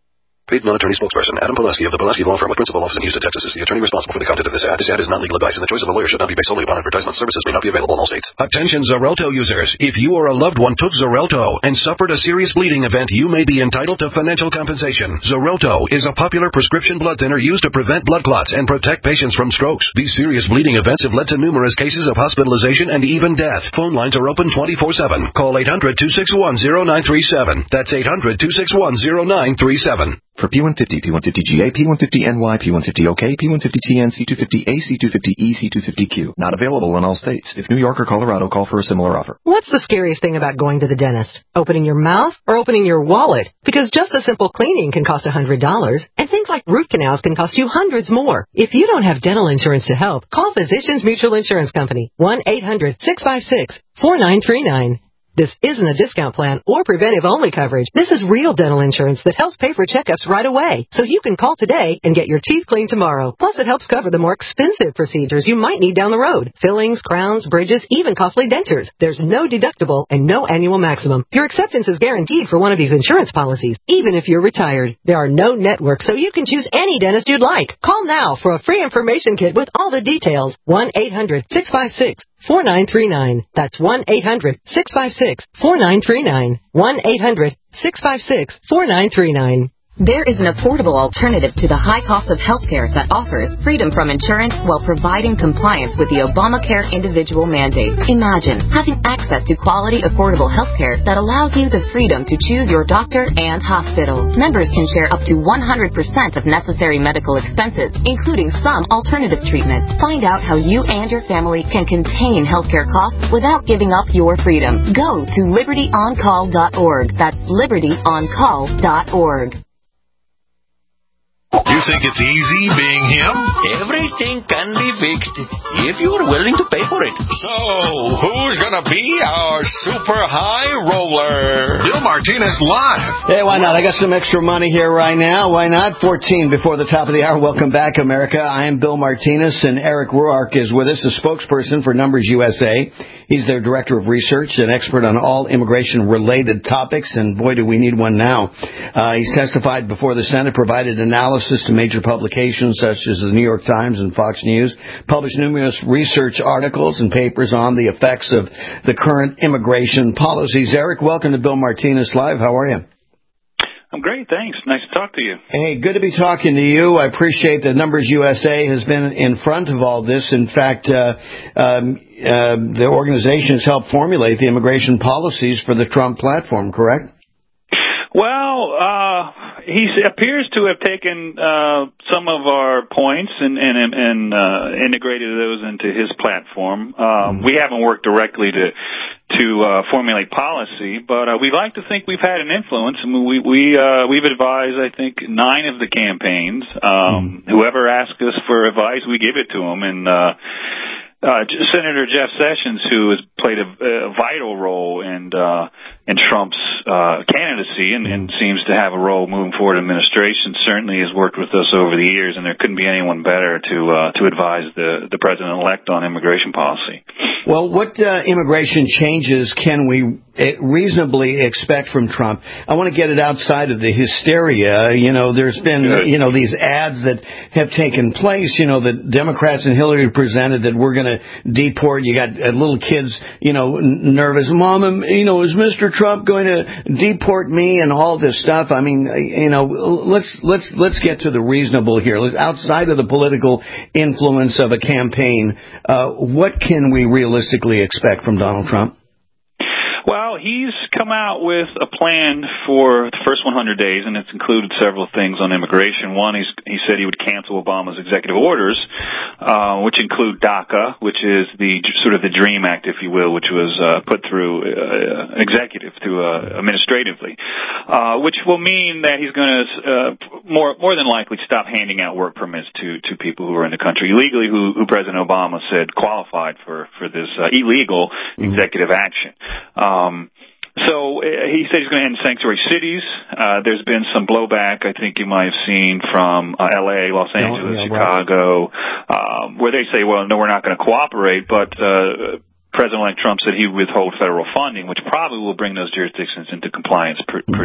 [SPEAKER 11] Paid non-attorney spokesperson Adam Pileski of the Pileski Law Firm with principal office in Houston, Texas is the attorney responsible for the content of this ad. This ad is not legal advice, and the choice of a lawyer should not be based solely upon advertisement. Services may not be available in all states. Attention Xarelto users. If you or a loved one took Xarelto and suffered a serious bleeding event, you may be entitled to financial compensation. Xarelto is a popular prescription blood thinner used to prevent blood clots and protect patients from strokes. These serious bleeding events have led to numerous cases of hospitalization and even death. Phone lines are open twenty-four seven. Call eight hundred, two six one, zero nine three seven. That's eight hundred, two six one, zero nine three seven.
[SPEAKER 4] For P one fifty, P one fifty G A, P one fifty N Y, P one fifty O K, P one fifty T N, C two fifty A, C two fifty E, C two fifty Q. Not available in all states. If New York or Colorado, call for a similar offer.
[SPEAKER 5] What's the scariest thing about going to the dentist? Opening your mouth or opening your wallet? Because just a simple cleaning can cost one hundred dollars, and things like root canals can cost you hundreds more. If you don't have dental insurance to help, call Physicians Mutual Insurance Company, one eight hundred, six five six, four nine three nine. This isn't a discount plan or preventive-only coverage. This is real dental insurance that helps pay for checkups right away. So you can call today and get your teeth cleaned tomorrow. Plus, it helps cover the more expensive procedures you might need down the road. Fillings, crowns, bridges, even costly dentures. There's no deductible and no annual maximum. Your acceptance is guaranteed for one of these insurance policies, even if you're retired. There are no networks, so you can choose any dentist you'd like. Call now for a free information kit with all the details. one eight hundred, six five six, four nine three nine. That's one eight hundred, six five six, four nine three nine. one eight hundred, six five six, four nine three nine.
[SPEAKER 6] There is an affordable alternative to the high cost of healthcare that offers freedom from insurance while providing compliance with the Obamacare individual mandate. Imagine having access to quality, affordable healthcare that allows you the freedom to choose your doctor and hospital. Members can share up to one hundred percent of necessary medical expenses, including some alternative treatments. Find out how you and your family can contain healthcare costs without giving up your freedom. Go to liberty on call dot org. That's liberty on call dot org.
[SPEAKER 7] You think it's easy being him?
[SPEAKER 12] Everything can be fixed if you're willing to pay for it.
[SPEAKER 7] So, who's gonna be our super high roller? Bill Martinez live.
[SPEAKER 9] Hey, why not? I got some extra money here right now. Why not? fourteen before the top of the hour. Welcome back, America. I am Bill Martinez, and Eric Roark is with us, the spokesperson for Numbers U S A. He's their director of research, an expert on all immigration-related topics, and boy, do we need one now. Uh, he's testified before the Senate, provided analysis to major publications such as the New York Times and Fox News, published numerous research articles and papers on the effects of the current immigration policies. Eric, welcome to Bill Martinez Live. How are you?
[SPEAKER 26] I'm great, thanks. Nice to talk to you.
[SPEAKER 9] Hey, good to be talking to you. I appreciate that Numbers U S A has been in front of all this. In fact, uh, um, uh, the organization has helped formulate the immigration policies for the Trump platform, correct?
[SPEAKER 26] Well, uh, he appears to have taken uh, some of our points and, and, and uh, integrated those into his platform. Um, mm-hmm. We haven't worked directly to to uh, formulate policy, but uh, we like to think we've had an influence. I mean, we we uh, we've advised, I think, nine of the campaigns. Um, mm-hmm. Whoever asks us for advice, we give it to them, and. Uh, Uh, Senator Jeff Sessions, who has played a, a vital role in uh, in Trump's uh, candidacy and, and seems to have a role moving forward in administration, certainly has worked with us over the years, and there couldn't be anyone better to uh, to advise the the president-elect on immigration policy.
[SPEAKER 9] Well, what uh, immigration changes can we reasonably expect from Trump? I want to get it outside of the hysteria. You know, there's been, you know, these ads that have taken place, you know, that Democrats and Hillary presented that we're going to deport. You got uh, little kids, you know, n- nervous. Mom, you know, is Mister Trump going to deport me and all this stuff? I mean, you know, let's, let's, let's get to the reasonable here. Let's, outside of the political influence of a campaign, uh, what can we realistically expect from Donald Trump?
[SPEAKER 26] Well, he's come out with a plan for the first one hundred days, and it's included several things on immigration. One, he's, he said he would cancel Obama's executive orders, uh, which include DACA, which is the sort of the DREAM Act, if you will, which was uh, put through uh, executive, through uh, administratively, uh, which will mean that he's going to uh, more more than likely stop handing out work permits to to people who are in the country illegally, who, who President Obama said qualified for for this uh, illegal mm-hmm. executive action. Um, Um, so uh, he said he's going to end sanctuary cities. Uh, there's been some blowback, I think you might have seen, from uh, L A, Los Angeles, yeah, Chicago, right. um, where they say, well, no, we're not going to cooperate, but uh, President-elect Trump said he would withhold federal funding, which probably will bring those jurisdictions into compliance pr- pretty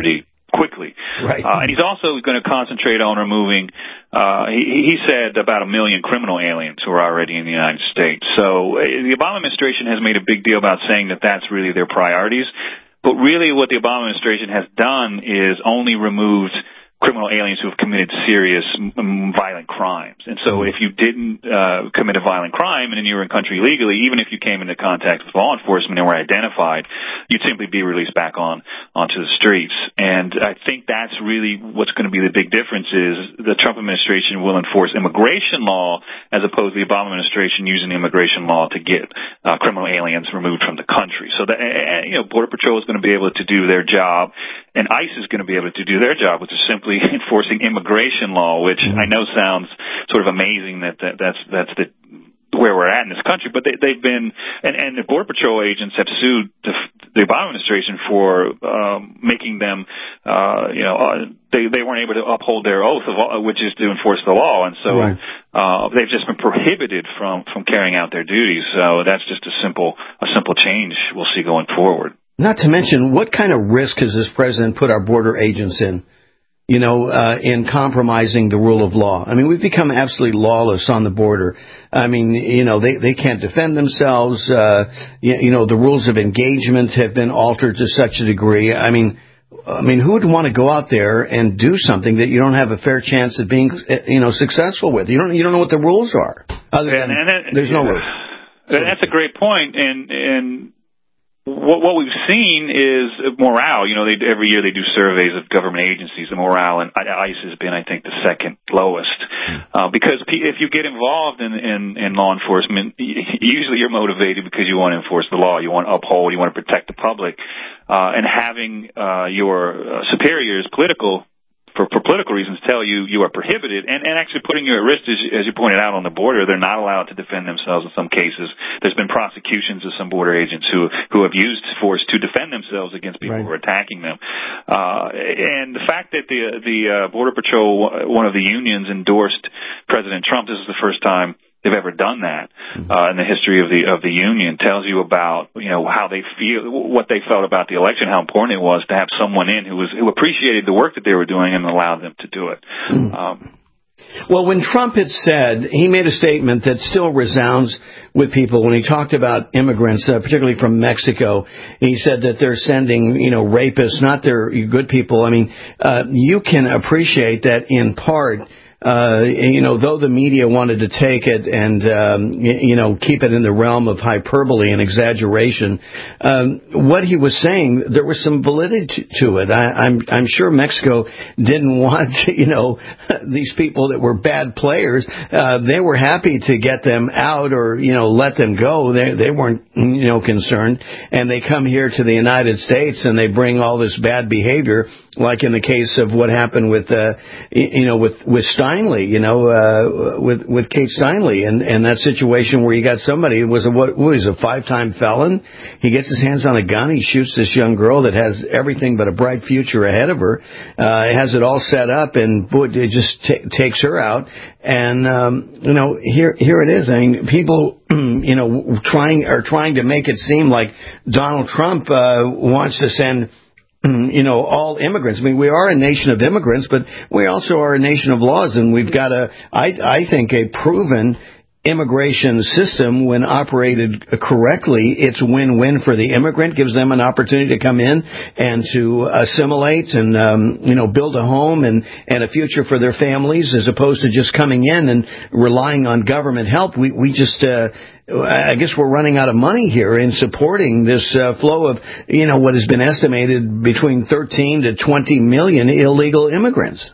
[SPEAKER 26] quickly.
[SPEAKER 9] Right.
[SPEAKER 26] Uh, and he's also going to concentrate on removing, uh, he, he said about a million criminal aliens who are already in the United States. So uh, the Obama administration has made a big deal about saying that that's really their priorities. But really what the Obama administration has done is only removed criminal aliens who have committed serious um, violent crimes. And so if you didn't uh, commit a violent crime and you were in country legally, even if you came into contact with law enforcement and were identified, you'd simply be released back on onto the streets. And I think that's really what's going to be the big difference is the Trump administration will enforce immigration law as opposed to the Obama administration using immigration law to get uh, criminal aliens removed from the country. So that, uh, you know, Border Patrol is going to be able to do their job, and ICE is going to be able to do their job, which is simply enforcing immigration law, which I know sounds sort of amazing that, that that's that's the where we're at in this country, but they, they've been, and, and the Border Patrol agents have sued the, the Obama administration for um, making them, uh, you know, uh, they they weren't able to uphold their oath, of, which is to enforce the law, and so
[SPEAKER 9] right.
[SPEAKER 26] uh, they've just been prohibited from from carrying out their duties. So that's just a simple a simple change we'll see going forward.
[SPEAKER 9] Not to mention, what kind of risk has this president put our border agents in? You know, uh, in compromising the rule of law. I mean, we've become absolutely lawless on the border. I mean, you know, they, they can't defend themselves. Uh, you, you know, the rules of engagement have been altered to such a degree. I mean, I mean, who would want to go out there and do something that you don't have a fair chance of being, you know, successful with? You don't, you don't know what the rules are. Other than,
[SPEAKER 26] and, and that,
[SPEAKER 9] there's no rules.
[SPEAKER 26] That's a great point, and, and, What, what we've seen is morale. You know, they, every year they do surveys of government agencies. The morale in ICE has been, I think, the second lowest. Uh, because if you get involved in, in, in law enforcement, usually you're motivated because you want to enforce the law, you want to uphold, you want to protect the public. Uh, and having uh, your uh, superiors, political, For, for political reasons, tell you you are prohibited, and, and actually putting you at risk, as, as you pointed out on the border, they're not allowed to defend themselves in some cases. There's been prosecutions of some border agents who who have used force to defend themselves against people right. who are attacking them. Uh, and the fact that the the uh, Border Patrol, one of the unions, endorsed President Trump, this is the first time they've ever done that uh, in the history of the of the union, tells you about, you know, how they feel, what they felt about the election, how important it was to have someone in who was who appreciated the work that they were doing and allowed them to do it. Mm. Um,
[SPEAKER 9] well, when Trump had said, he made a statement that still resounds with people when he talked about immigrants, uh, particularly from Mexico. He said that they're sending, you know, rapists, not their good people. I mean, uh, you can appreciate that in part. Uh, you know, though the media wanted to take it and, um, you, you know, keep it in the realm of hyperbole and exaggeration, um, what he was saying, there was some validity to it. I, I'm, I'm sure Mexico didn't want, you know, these people that were bad players. Uh, they were happy to get them out or, you know, let them go. They, they weren't, you know, concerned. And they come here to the United States and they bring all this bad behavior, like in the case of what happened with, uh, you know, with, with Steinle, you know, uh, with, with Kate Steinle and, and that situation where you got somebody who was a, what, what is a five-time felon. He gets his hands on a gun. He shoots this young girl that has everything but a bright future ahead of her. Uh, has it all set up and boy, it just t- takes her out. And, um, you know, here, here it is. I mean, people, you know, trying, are trying to make it seem like Donald Trump, uh, wants to send, you know, all immigrants. I mean, we are a nation of immigrants, but we also are a nation of laws, and we've got a, I, I think, a proven immigration system. When operated correctly, it's win-win for the immigrant, gives them an opportunity to come in and to assimilate and, um, you know, build a home and, and a future for their families, as opposed to just coming in and relying on government help. We, we just, uh, I guess we're running out of money here in supporting this uh, flow of, you know, what has been estimated between thirteen to twenty million illegal immigrants.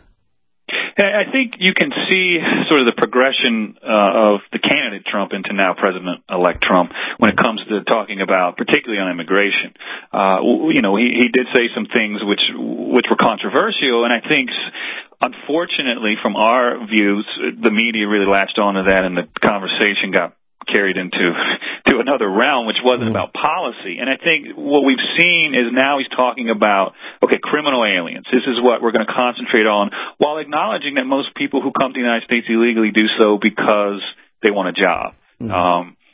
[SPEAKER 26] I think you can see sort of the progression uh, of the candidate Trump into now President-elect Trump when it comes to talking about, particularly on immigration. Uh, you know, he, he did say some things which which were controversial, and I think, unfortunately, from our views, the media really latched onto that, and the conversation got carried into to another realm, which wasn't mm-hmm. about policy. And I think what we've seen is now he's talking about, okay, criminal aliens. This is what we're going to concentrate on, while acknowledging that most people who come to the United States illegally do so because they want a job. Mm-hmm. Um, and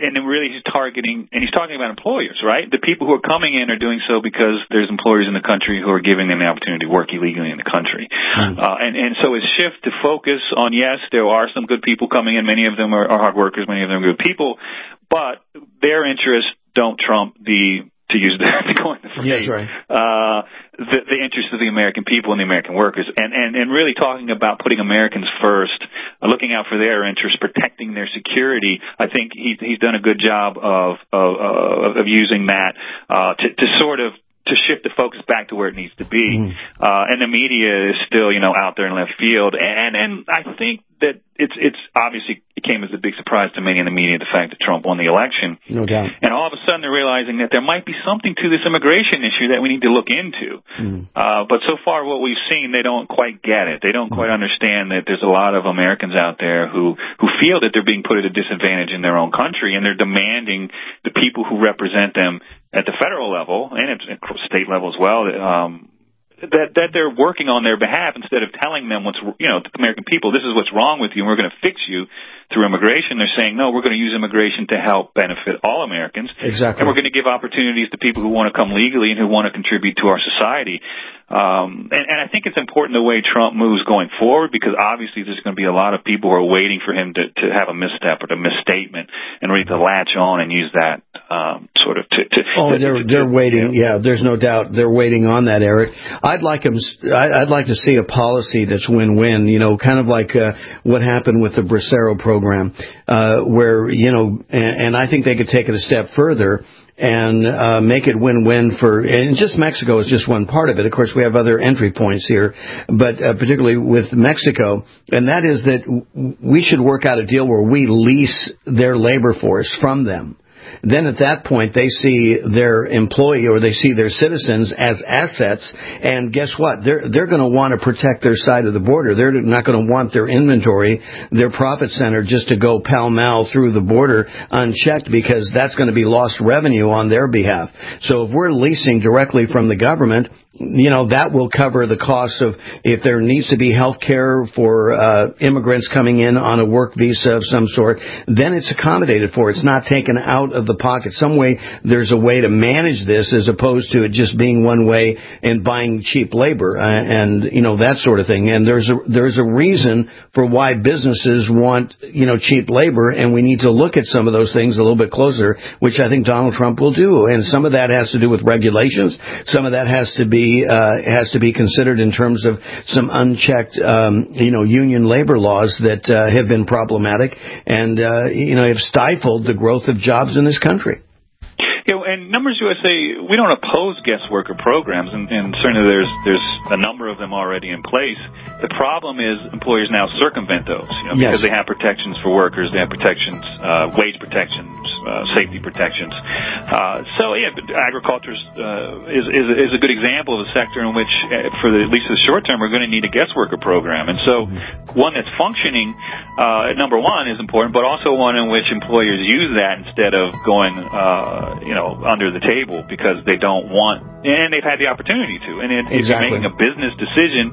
[SPEAKER 26] and then really he's targeting, and he's talking about employers, right? The people who are coming in are doing so because there's employers in the country who are giving them the opportunity to work illegally in the country. Mm. Uh, and, and so his shift to focus on, yes, there are some good people coming in. Many of them are, are hard workers. Many of them are good people. But their interests don't trump the, to use the, the coin of the phrase,
[SPEAKER 9] yes, right.
[SPEAKER 26] uh, the, the interests of the American people and the American workers. And, and, and really talking about putting Americans first, uh, looking out for their interests, protecting their security. I think he, he's done a good job of, of, uh, of using that, uh, to, to sort of, to shift the focus back to where it needs to be. Mm. Uh, and the media is still, you know, out there in left field. And, and I think that it's, it's obviously, it came as a big surprise to many in the media, the fact that Trump won the election.
[SPEAKER 9] No doubt.
[SPEAKER 26] And all of a sudden they're realizing that there might be something to this immigration issue that we need to look into. Mm. Uh, but so far what we've seen, they don't quite get it. They don't quite mm. understand that there's a lot of Americans out there who, who feel that they're being put at a disadvantage in their own country, and they're demanding the people who represent them at the federal level and at state level as well, um, that that they're working on their behalf instead of telling them what's, you know, the American people, this is what's wrong with you and we're going to fix you through immigration. They're saying, no, we're going to use immigration to help benefit all Americans.
[SPEAKER 9] Exactly.
[SPEAKER 26] And we're going to give opportunities to people who want to come legally and who want to contribute to our society. Um, and, and I think it's important the way Trump moves going forward, because obviously there's going to be a lot of people who are waiting for him to, to have a misstep or a misstatement and ready to latch on and use that um, sort of to. to
[SPEAKER 9] oh,
[SPEAKER 26] to,
[SPEAKER 9] they're
[SPEAKER 26] to,
[SPEAKER 9] they're
[SPEAKER 26] to,
[SPEAKER 9] waiting.
[SPEAKER 26] Yeah.
[SPEAKER 9] yeah, there's no doubt they're waiting on that, Eric. I'd like him. I'd like to see a policy that's win-win. You know, kind of like uh, what happened with the Bracero program, uh, where you know, and, and I think they could take it a step further and uh, make it win-win for, and just Mexico is just one part of it. Of course, we have other entry points here, but uh, particularly with Mexico, and that is that w- we should work out a deal where we lease their labor force from them. Then at that point, they see their employee or they see their citizens as assets, and guess what? They're they're going to want to protect their side of the border. They're not going to want their inventory, their profit center, just to go pell-mell through the border unchecked, because that's going to be lost revenue on their behalf. So if we're leasing directly from the government, you know, that will cover the cost of, if there needs to be health care for uh, immigrants coming in on a work visa of some sort, then it's accommodated for. It's not taken out of the pocket. Some way, there's a way to manage this as opposed to it just being one way and buying cheap labor uh, and, you know, that sort of thing. And there's a, there's a reason for why businesses want, you know, cheap labor, and we need to look at some of those things a little bit closer, which I think Donald Trump will do. And some of that has to do with regulations. Some of that has to be Uh, has to be considered in terms of some unchecked, um, you know, union labor laws that uh, have been problematic and, uh, you know, have stifled the growth of jobs in this country.
[SPEAKER 26] You know, and Numbers U S A, we don't oppose guest worker programs, and, and certainly there's there's a number of them already in place. The problem is employers now circumvent those, you know, because yes. they have protections for workers, they have protections, uh, wage protections, uh, safety protections. Uh, so yeah, agriculture uh, is, is is a good example of a sector in which, uh, for the, at least the short term, we're going to need a guest worker program. And so, mm-hmm. one that's functioning, uh, number one, is important, but also one in which employers use that instead of going, uh, you know, under the table because they don't want, and they've had the opportunity to. And it, exactly. if you're making a business decision,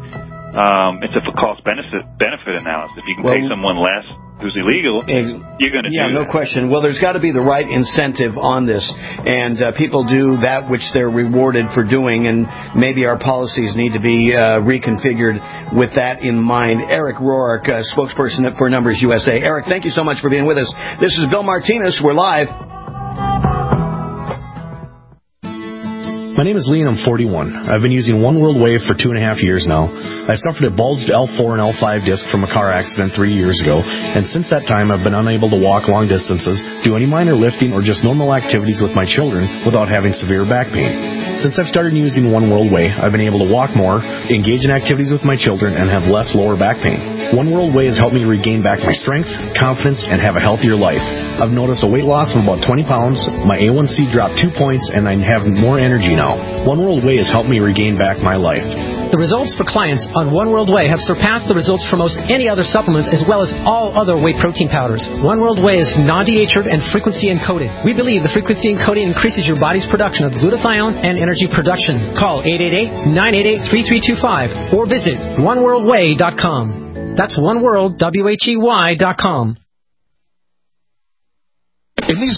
[SPEAKER 26] um, it's a cost benefit benefit analysis. If you can well, pay someone less who's illegal, ex- you're going to
[SPEAKER 9] yeah,
[SPEAKER 26] do
[SPEAKER 9] no
[SPEAKER 26] that.
[SPEAKER 9] question. Well, there's got to be the right incentive on this, and uh, people do that which they're rewarded for doing, and maybe our policies need to be uh, reconfigured with that in mind. Eric Roark, uh, spokesperson for Numbers U S A. Eric, thank you so much for being with us. This is Bill Martinez. We're live.
[SPEAKER 10] My name is Lee and I'm forty-one. I've been using One World Wave for two and a half years now. I suffered a bulged L four and L five disc from a car accident three years ago, and since that time I've been unable to walk long distances, do any minor lifting, or just normal activities with my children without having severe back pain. Since I've started using One World Way, I've been able to walk more, engage in activities with my children, and have less lower back pain. One World Way has helped me regain back my strength, confidence, and have a healthier life. I've noticed a weight loss of about twenty pounds, my A one C dropped two points, and I have more energy now. One World Way has helped me regain back my life.
[SPEAKER 13] The results for clients on One World Way have surpassed the results for most any other supplements, as well as all other whey protein powders. One World Way is non-denatured and frequency encoded. We believe the frequency encoding increases your body's production of glutathione and energy production. Call eight eight eight, nine eight eight, three three two five or visit one world way dot com. That's one world, W H E Y dot com.
[SPEAKER 2] In these